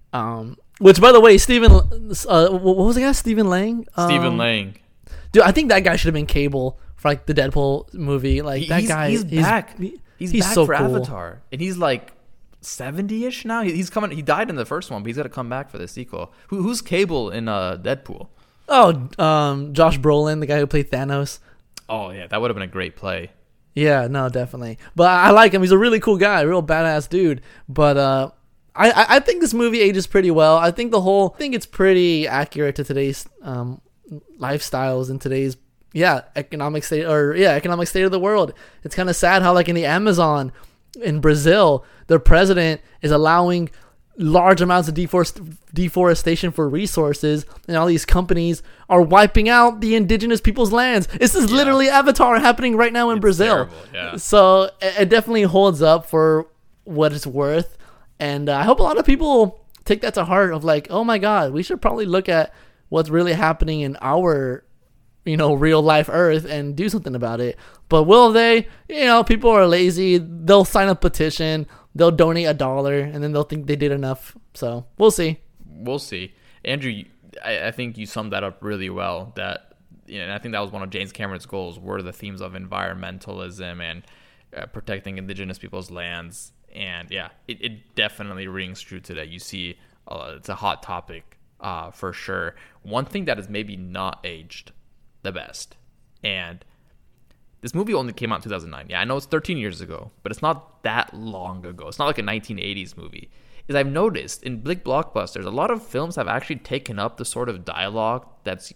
Um which, by the way, Stephen uh what was the guy? Stephen Lang? Stephen um, Lang. Dude, I think that guy should have been Cable for like the Deadpool movie. Like he, that he's, guy he's back. He's, he's, he's back so for cool. Avatar. And he's like seventy-ish now. He, he's coming he died in the first one, but he's got to come back for the sequel. Who who's Cable in uh Deadpool? Oh, um, Josh Brolin, the guy who played Thanos. Oh, yeah, that would have been a great play. Yeah, no, definitely. But I like him. He's a really cool guy, real badass dude. But uh, I, I think this movie ages pretty well. I think the whole, I think it's pretty accurate to today's um, lifestyles and today's, yeah, economic state, or yeah, economic state of the world. It's kind of sad how, like, in the Amazon, in Brazil, their president is allowing large amounts of deforest- deforestation for resources, and all these companies are wiping out the indigenous people's lands. This is yeah. literally Avatar happening right now in it's Brazil. Terrible, yeah. So it definitely holds up for what it's worth, and uh, I hope a lot of people take that to heart of like, oh my god, we should probably look at what's really happening in our, you know, real life Earth and do something about it. But will they? You know, people are lazy. They'll sign a petition. They'll donate a dollar, and then they'll think they did enough. So we'll see. We'll see. Andrew, I, I think you summed that up really well. That, you know, and I think that was one of James Cameron's goals, were the themes of environmentalism and uh, protecting indigenous people's lands. And yeah, it, it definitely rings true today. You see, uh, it's a hot topic uh, for sure. One thing that has maybe not aged the best, and this movie only came out in two thousand nine. Yeah, I know it's thirteen years ago, but it's not that long ago. It's not like a nineteen eighties movie. Is I've noticed in big blockbusters, a lot of films have actually taken up the sort of dialogue that's,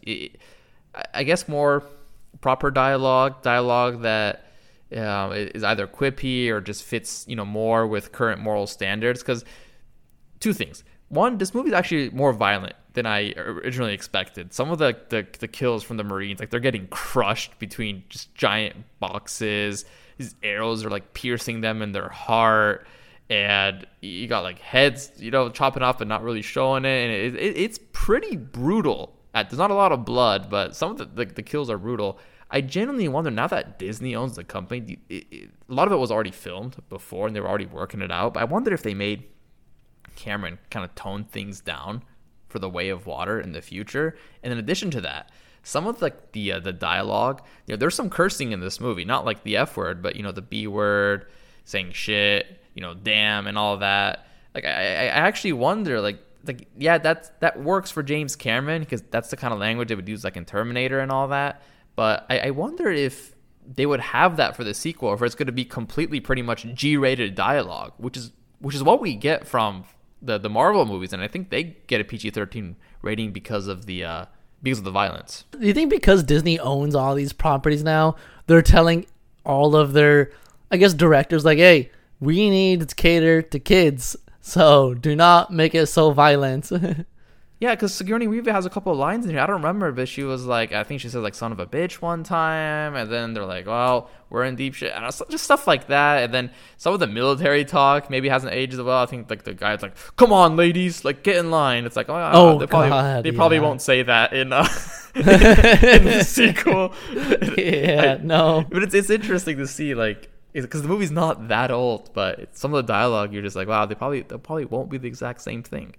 I guess, more proper dialogue, dialogue that uh, is either quippy or just fits, you know, more with current moral standards. Because two things. One, this movie is actually more violent than I originally expected. Some of the, the the kills from the Marines, like, they're getting crushed between just giant boxes. These arrows are like piercing them in their heart, and you got like heads, you know, chopping off but not really showing it. And it, it, it's pretty brutal. There's not a lot of blood, but some of the, the, the kills are brutal. I genuinely wonder, now that Disney owns the company, it, it, a lot of it was already filmed before and they were already working it out. But I wonder if they made Cameron kind of tone things down for The Way of Water in the future. And in addition to that, some of the the, uh, the dialogue, you know, there's some cursing in this movie, not like the F word, but, you know, the B word, saying shit, you know, damn, and all of that. Like, I, I actually wonder, like, like yeah, that's that works for James Cameron because that's the kind of language they would use, like in Terminator and all that. But I, I wonder if they would have that for the sequel, or if it's going to be completely pretty much G-rated dialogue, which is which is what we get from the the Marvel movies, and I think they get a P G thirteen rating because of the uh, because of the violence. Do you think because Disney owns all these properties now, they're telling all of their, I guess, directors, like, hey, we need to cater to kids, so do not make it so violent? Yeah, because Sigourney Weaver has a couple of lines in here. I don't remember, but she was like, I think she said like "son of a bitch" one time, and then they're like, well, we're in deep shit, and just stuff like that. And then some of the military talk maybe hasn't aged as well. I think like the guy's like, come on, ladies, like, get in line. It's like, oh, oh they probably, God, they probably yeah. won't say that in, uh, in the sequel. Yeah, I, no. But it's it's interesting to see, like, because the movie's not that old, but it's, some of the dialogue, you're just like, wow, they probably they probably won't be the exact same thing.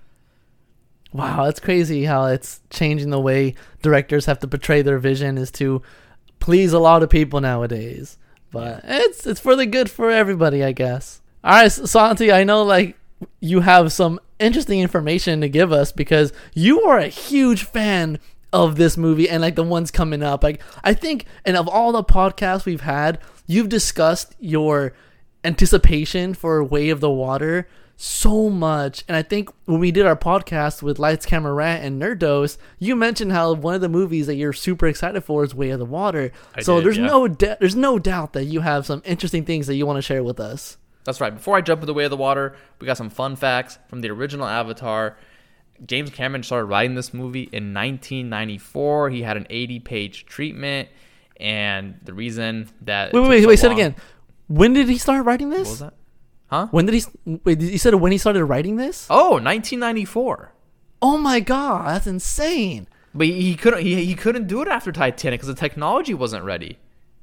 Wow, that's crazy how it's changing the way directors have to portray their vision is to please a lot of people nowadays. But it's it's for the good for everybody, I guess. All right, Santi, I know like you have some interesting information to give us because you are a huge fan of this movie and like the ones coming up. Like, I think, and of all the podcasts we've had, you've discussed your anticipation for Way of the Water so much. And I think when we did our podcast with Lights, Camera, Rant and Nerdos, you mentioned how one of the movies that you're super excited for is Way of the Water. I so did, there's yeah. no de- there's no doubt that you have some interesting things that you want to share with us. That's right. Before I jump into The Way of the Water, we got some fun facts from the original Avatar. James Cameron started writing this movie in nineteen ninety-four. He had an eighty-page treatment, and the reason that Wait, it wait, wait, took wait. so Say it long- again. When did he start writing this? What was that? Huh? When did he? Wait, you said when he started writing this? Oh, nineteen ninety-four. Oh my god, that's insane! But he, he couldn't. He, he couldn't do it after Titanic because the technology wasn't ready.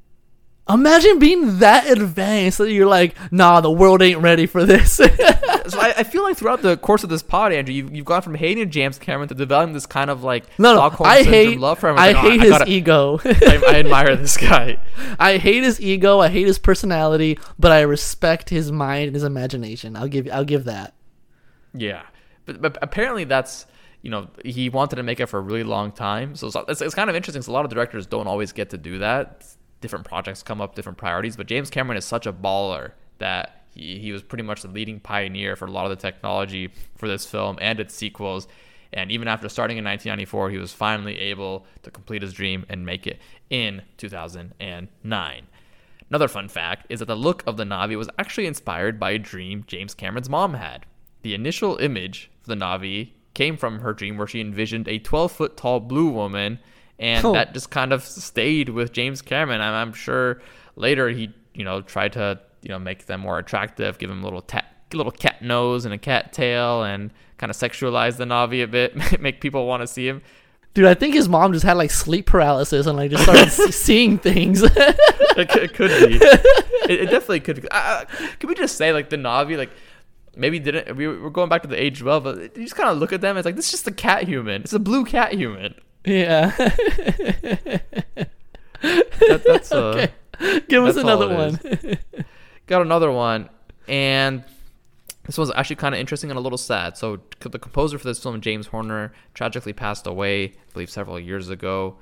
Imagine being that advanced that you're like, nah, the world ain't ready for this. So I, I feel like throughout the course of this pod, Andrew, you've, you've gone from hating James Cameron to developing this kind of like no, no, Stockholm I syndrome hate, love for him. I It's like, oh, hate his gotta- ego. I, I admire this guy. I hate his ego. I hate his personality, but I respect his mind and his imagination. I'll give, I'll give that. Yeah, but, but apparently that's, you know, he wanted to make it for a really long time. So it's, it's kind of interesting. So a lot of directors don't always get to do that. Different projects come up, different priorities. But James Cameron is such a baller that he, he was pretty much the leading pioneer for a lot of the technology for this film and its sequels. And even after starting in nineteen ninety-four, he was finally able to complete his dream and make it in two thousand nine. Another fun fact is that the look of the Na'vi was actually inspired by a dream James Cameron's mom had. The initial image for the Na'vi came from her dream where she envisioned a twelve-foot tall blue woman, and Oh. that just kind of stayed with James Cameron. I'm, I'm sure later he, you know, tried to, you know, make them more attractive, give them a little ta- little cat nose and a cat tail, and kind of sexualize the Na'vi a bit, make people want to see him. Dude, I think his mom just had like sleep paralysis and like just started s- seeing things. It could, it could be. It, it definitely could. Uh, could we just say like the Na'vi, like maybe didn't? We were going back to the age well, but you just kind of look at them. It's like this is just a cat human. It's a blue cat human. Yeah. That, that's uh, Okay. Give us that's all another it one. got another one, and this one's actually kind of interesting and a little sad. So the composer for this film, James Horner, tragically passed away, I believe, several years ago.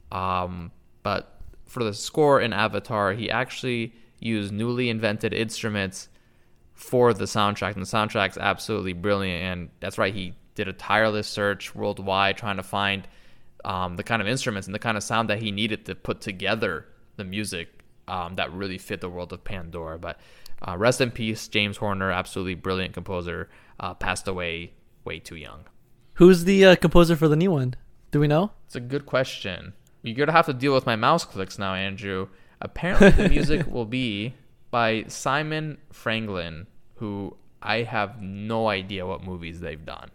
Um, but for the score in Avatar, he actually used newly invented instruments for the soundtrack, and the soundtrack's absolutely brilliant. And that's right, he did a tireless search worldwide trying to find um, the kind of instruments and the kind of sound that he needed to put together the music um, that really fit the world of Pandora. But uh, rest in peace, James Horner, absolutely brilliant composer, uh, passed away way too young. Who's the uh, composer for the new one? Do we know? It's a good question. You're going to have to deal with my mouse clicks now, Andrew. Apparently the music will be by Simon Franklin, who I have no idea what movies they've done.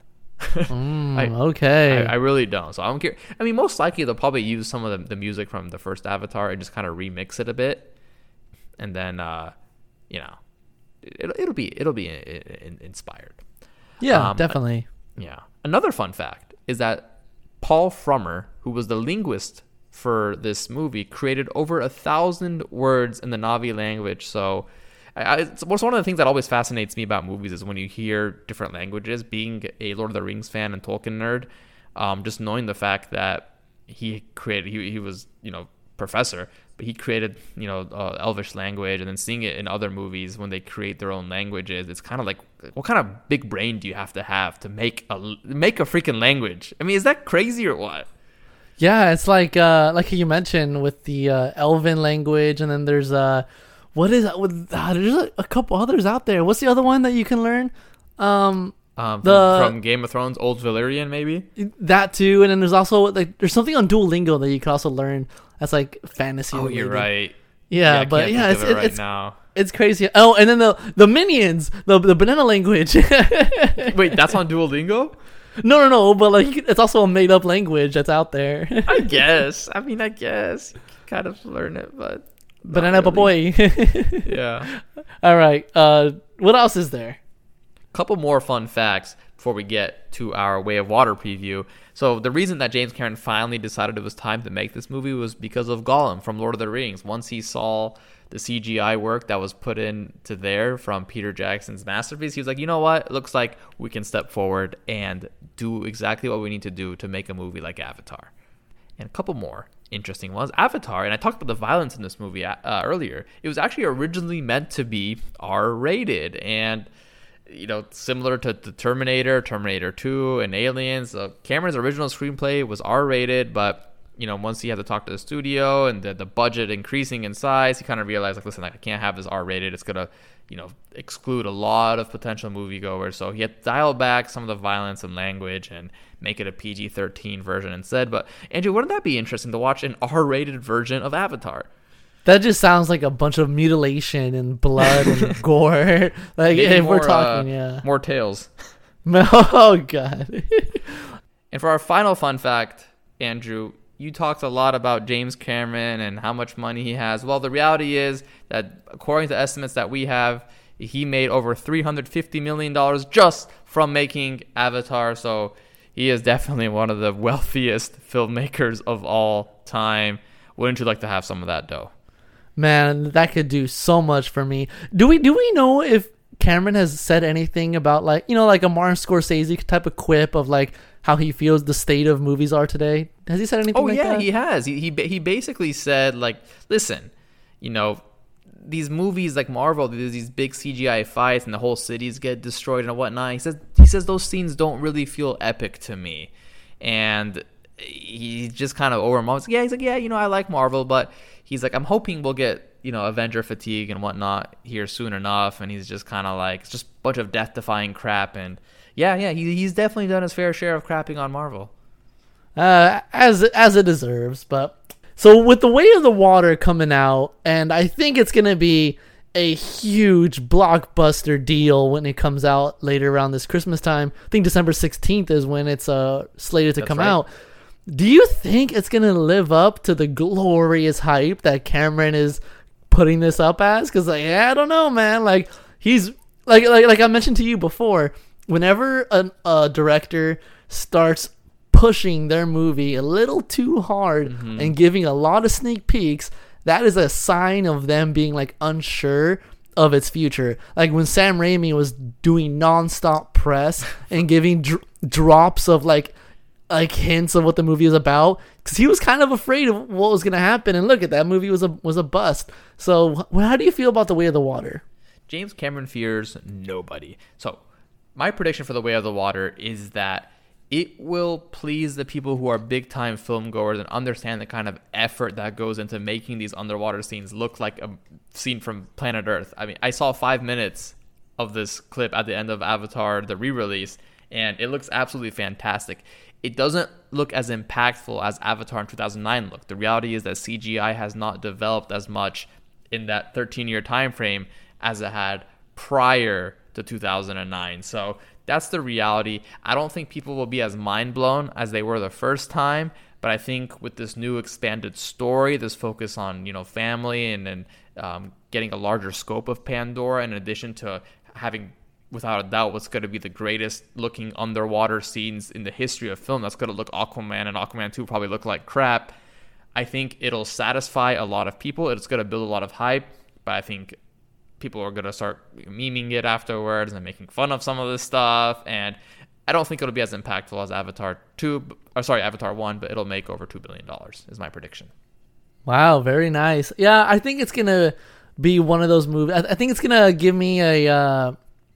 Mm, I, okay. I, I really don't. So I don't care. I mean, most likely they'll probably use some of the, the music from the first Avatar and just kind of remix it a bit, and then uh, you know, it, it'll be it'll be in, in, inspired. yeah, um, definitely. Yeah. Another fun fact is that Paul Frommer, who was the linguist for this movie, created over a thousand words in the Na'vi language. So I, it's one of the things that always fascinates me about movies is when you hear different languages. Being a Lord of the Rings fan and Tolkien nerd, um, just knowing the fact that he created, he, he was, you know, professor, but he created, you know, uh, Elvish language, and then seeing it in other movies when they create their own languages, it's kind of like, what kind of big brain do you have to have to make a make a freaking language? I mean, is that crazy or what? Yeah, it's like uh, like you mentioned with the uh, Elven language, and then there's uh, what is with uh, there's a, a couple others out there. What's the other one that you can learn? Um, Um, The- from, from Game of Thrones, Old Valyrian, maybe. that too, and then there's also like there's something on Duolingo that you can also learn. That's like fantasy. Oh, you're related. right. Yeah, I but can't yeah, think it's of it it, right it's now. it's crazy. Oh, and then the the minions, the the banana language. Wait, that's on Duolingo? No, no, no. But like, it's also a made up language that's out there. I guess. I mean, I guess you can kind of learn it, but not Banana really. boy. Yeah. All right. Uh, what else is there? Couple more fun facts before we get to our Way of Water preview. So the reason that James Cameron finally decided it was time to make this movie was because of Gollum from Lord of the Rings. Once he saw the C G I work that was put into there from Peter Jackson's masterpiece, he was like, you know what? It looks like we can step forward and do exactly what we need to do to make a movie like Avatar. And a couple more interesting ones. Avatar, and I talked about the violence in this movie uh, earlier. It was actually originally meant to be R rated, and you know, similar to the Terminator, Terminator two, and Aliens. Uh, Cameron's original screenplay was R-rated, but you know, once he had to talk to the studio and the, the budget increasing in size, he kind of realized, like, listen, like, I can't have this R-rated. It's gonna, you know, exclude a lot of potential moviegoers. So he had to dial back some of the violence and language and make it a P G thirteen version instead. But Andrew, wouldn't that be interesting to watch an R-rated version of Avatar? That just sounds like a bunch of mutilation and blood and gore. Like, Maybe if more, we're talking, uh, yeah. more tales. Oh, God. And for our final fun fact, Andrew, you talked a lot about James Cameron and how much money he has. Well, the reality is that according to estimates that we have, he made over three hundred fifty million dollars just from making Avatar. So he is definitely one of the wealthiest filmmakers of all time. Wouldn't you like to have some of that dough? Man, that could do so much for me. Do we do we know if Cameron has said anything about, like, you know, like a Martin Scorsese type of quip of like how he feels the state of movies are today? Has he said anything oh, like yeah, that? he has. He, he he basically said, like, listen, you know, these movies like Marvel, there's these big C G I fights and the whole cities get destroyed and whatnot. He says he says those scenes don't really feel epic to me. And he just kind of over yeah, he's like, yeah, you know, I like Marvel, but he's like, I'm hoping we'll get, you know, Avenger fatigue and whatnot here soon enough. And he's just kind of like, it's just a bunch of death-defying crap. And yeah, yeah, he, he's definitely done his fair share of crapping on Marvel. Uh, as as it deserves. But so with The Way of the Water coming out, and I think it's gonna be a huge blockbuster deal when it comes out later around this Christmas time. I think December sixteenth is when it's uh slated to That's come right. out. Do you think it's gonna live up to the glorious hype that Cameron is putting this up as? Because, like, yeah, I don't know, man. Like, he's like like like I mentioned to you before. Whenever a, a director starts pushing their movie a little too hard Mm-hmm. and giving a lot of sneak peeks, that is a sign of them being, like, unsure of its future. Like when Sam Raimi was doing nonstop press and giving dr- drops of like like hints of what the movie is about, because he was kind of afraid of what was going to happen. And look at that movie was a was a bust. So wh- how do you feel about The Way of the Water? James Cameron fears nobody. So my prediction for The Way of the Water is that it will please the people who are big-time film goers and understand the kind of effort that goes into making these underwater scenes look like a scene from Planet Earth. I mean, I saw five minutes of this clip at the end of Avatar, the re-release, and it looks absolutely fantastic. It doesn't look as impactful as Avatar in two thousand nine looked. The reality is that C G I has not developed as much in that thirteen-year time frame as it had prior to two thousand nine. So that's the reality. I don't think people will be as mind blown as they were the first time, but I think with this new expanded story, this focus on, you know, family and and um, getting a larger scope of Pandora, in addition to having, without a doubt, what's going to be the greatest looking underwater scenes in the history of film, that's going to look Aquaman, and Aquaman two probably look like crap. I think it'll satisfy a lot of people. It's going to build a lot of hype, but I think people are going to start memeing it afterwards and making fun of some of this stuff. And I don't think it'll be as impactful as Avatar two, or sorry, Avatar one, but it'll make over two billion dollars is my prediction. Wow, very nice. Yeah, I think it's going to be one of those movies. I, I think it's going to give me a uh,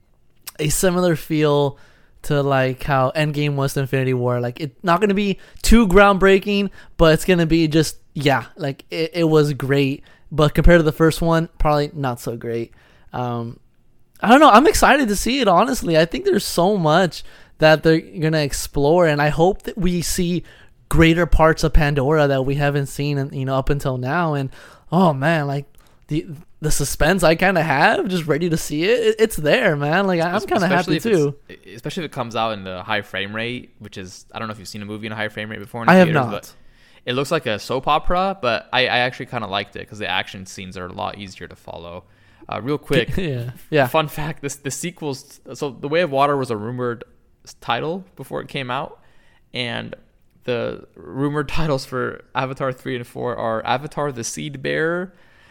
a similar feel to like how Endgame was to Infinity War. Like, it's not going to be too groundbreaking, but it's going to be just, yeah, like it, it was great. But compared to the first one, probably not so great. Um, I don't know. I'm excited to see it, honestly. I think there's so much that they're going to explore, and I hope that we see greater parts of Pandora that we haven't seen, you know, up until now. And, oh, man, like, the the suspense I kind of have, just ready to see it, it it's there, man. Like, I'm kind of happy, too. Especially if it comes out in the high frame rate, which is, I don't know if you've seen a movie in a high frame rate before in I have theaters, not. but it looks like a soap opera, but I, I actually kind of liked it because the action scenes are a lot easier to follow. Uh, real quick, yeah, yeah. Fun fact: this the sequels. So, The Way of Water was a rumored title before it came out, and the rumored titles for Avatar three and four are Avatar: The Seed Bearer.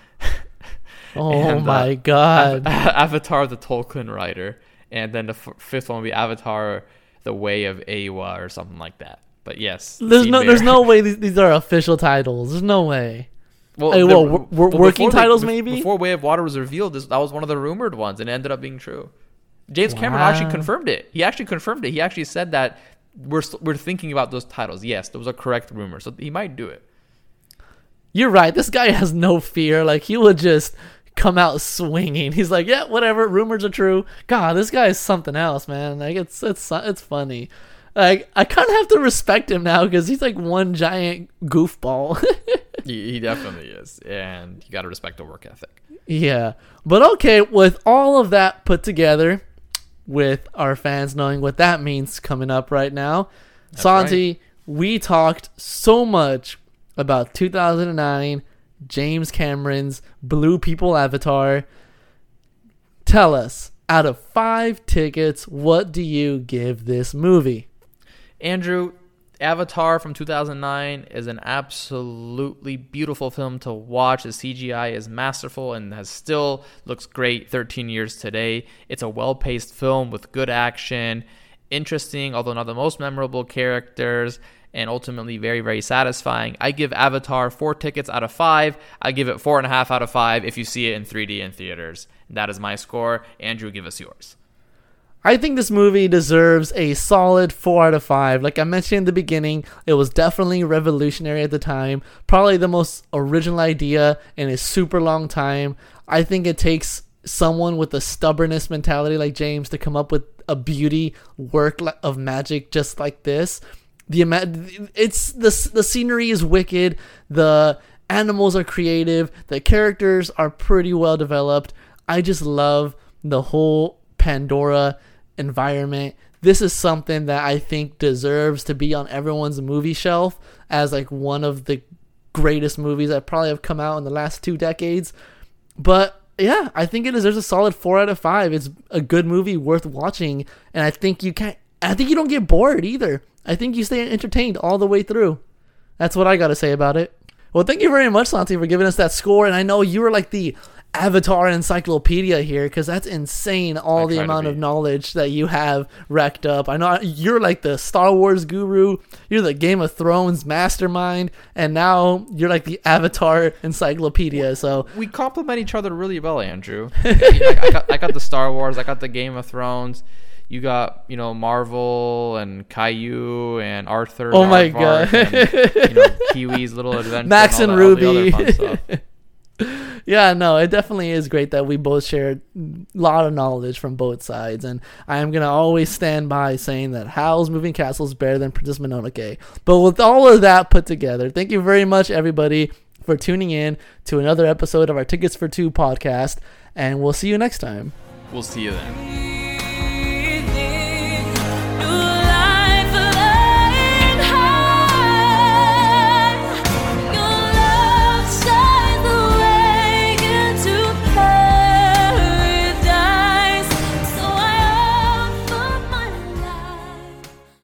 Oh and, my uh, god! Av- Avatar: The Tolkien Writer, and then the f- fifth one will be Avatar: The Way of Awa or something like that. But yes, There's Seed no, Bearer. there's no way these, these are official titles. There's no way. Well, Hey, the- well, wor- but working before they- titles bef- maybe? Before Way of Water was revealed, this, that was one of the rumored ones, and it ended up being true. James Cameron Wow. actually confirmed it. He actually confirmed it. He actually said that we're we're thinking about those titles. Yes, those are correct rumors. So he might do it. You're right. This guy has no fear. Like, he would just come out swinging. He's like, yeah, whatever. Rumors are true. God, this guy is something else, man. Like, it's it's it's funny. Like, I kind of have to respect him now because he's like one giant goofball. he, he definitely is, and you got to respect the work ethic. Yeah, but okay. With all of that put together, with our fans knowing what that means coming up right now, That's Santi, right. we talked so much about two thousand nine James Cameron's Blue People Avatar. Tell us, out of five tickets, what do you give this movie? Andrew, Avatar from two thousand nine is an absolutely beautiful film to watch. The C G I is masterful and has still looks great thirteen years today. It's a well-paced film with good action, interesting, although not the most memorable characters, and ultimately very, very satisfying. I give Avatar four tickets out of five. I give it four and a half out of five if you see it in three D in theaters. That is my score. Andrew, give us yours. I think this movie deserves a solid four out of five. Like I mentioned in the beginning, it was definitely revolutionary at the time. Probably the most original idea in a super long time. I think it takes someone with a stubbornness mentality like James to come up with a beauty work of magic just like this. The it's the the scenery is wicked. The animals are creative. The characters are pretty well developed. I just love the whole Pandora environment. This is something that I think deserves to be on everyone's movie shelf as like one of the greatest movies that probably have come out in the last two decades. But yeah, I think it deserves a solid four out of five. It's a good movie worth watching, and I think you can't. I think you don't get bored either. I think you stay entertained all the way through. That's what I got to say about it. Well, thank you very much, Santi, for giving us that score. And I know you were like the Avatar encyclopedia here because that's insane, all I the try to amount be. of knowledge that you have racked up. I know you're like the Star Wars guru, you're the Game of Thrones mastermind, and now you're like the Avatar encyclopedia. So We complement each other really well, Andrew. You know, I, got, I got the Star Wars, I got the Game of Thrones. You got, you know, Marvel and Caillou and Arthur. Oh my Aardvark God. And, you know, Kiwi's Little Adventure. Max and, and all that, all the Ruby. other fun stuff. Yeah, no, it definitely is great that we both share a lot of knowledge from both sides, and I am going to always stand by saying that Howl's Moving Castle is better than Princess Mononoke. But with all of that put together, thank you very much, everybody, for tuning in to another episode of our Tickets for Two podcast, and we'll see you next time. We'll see you then.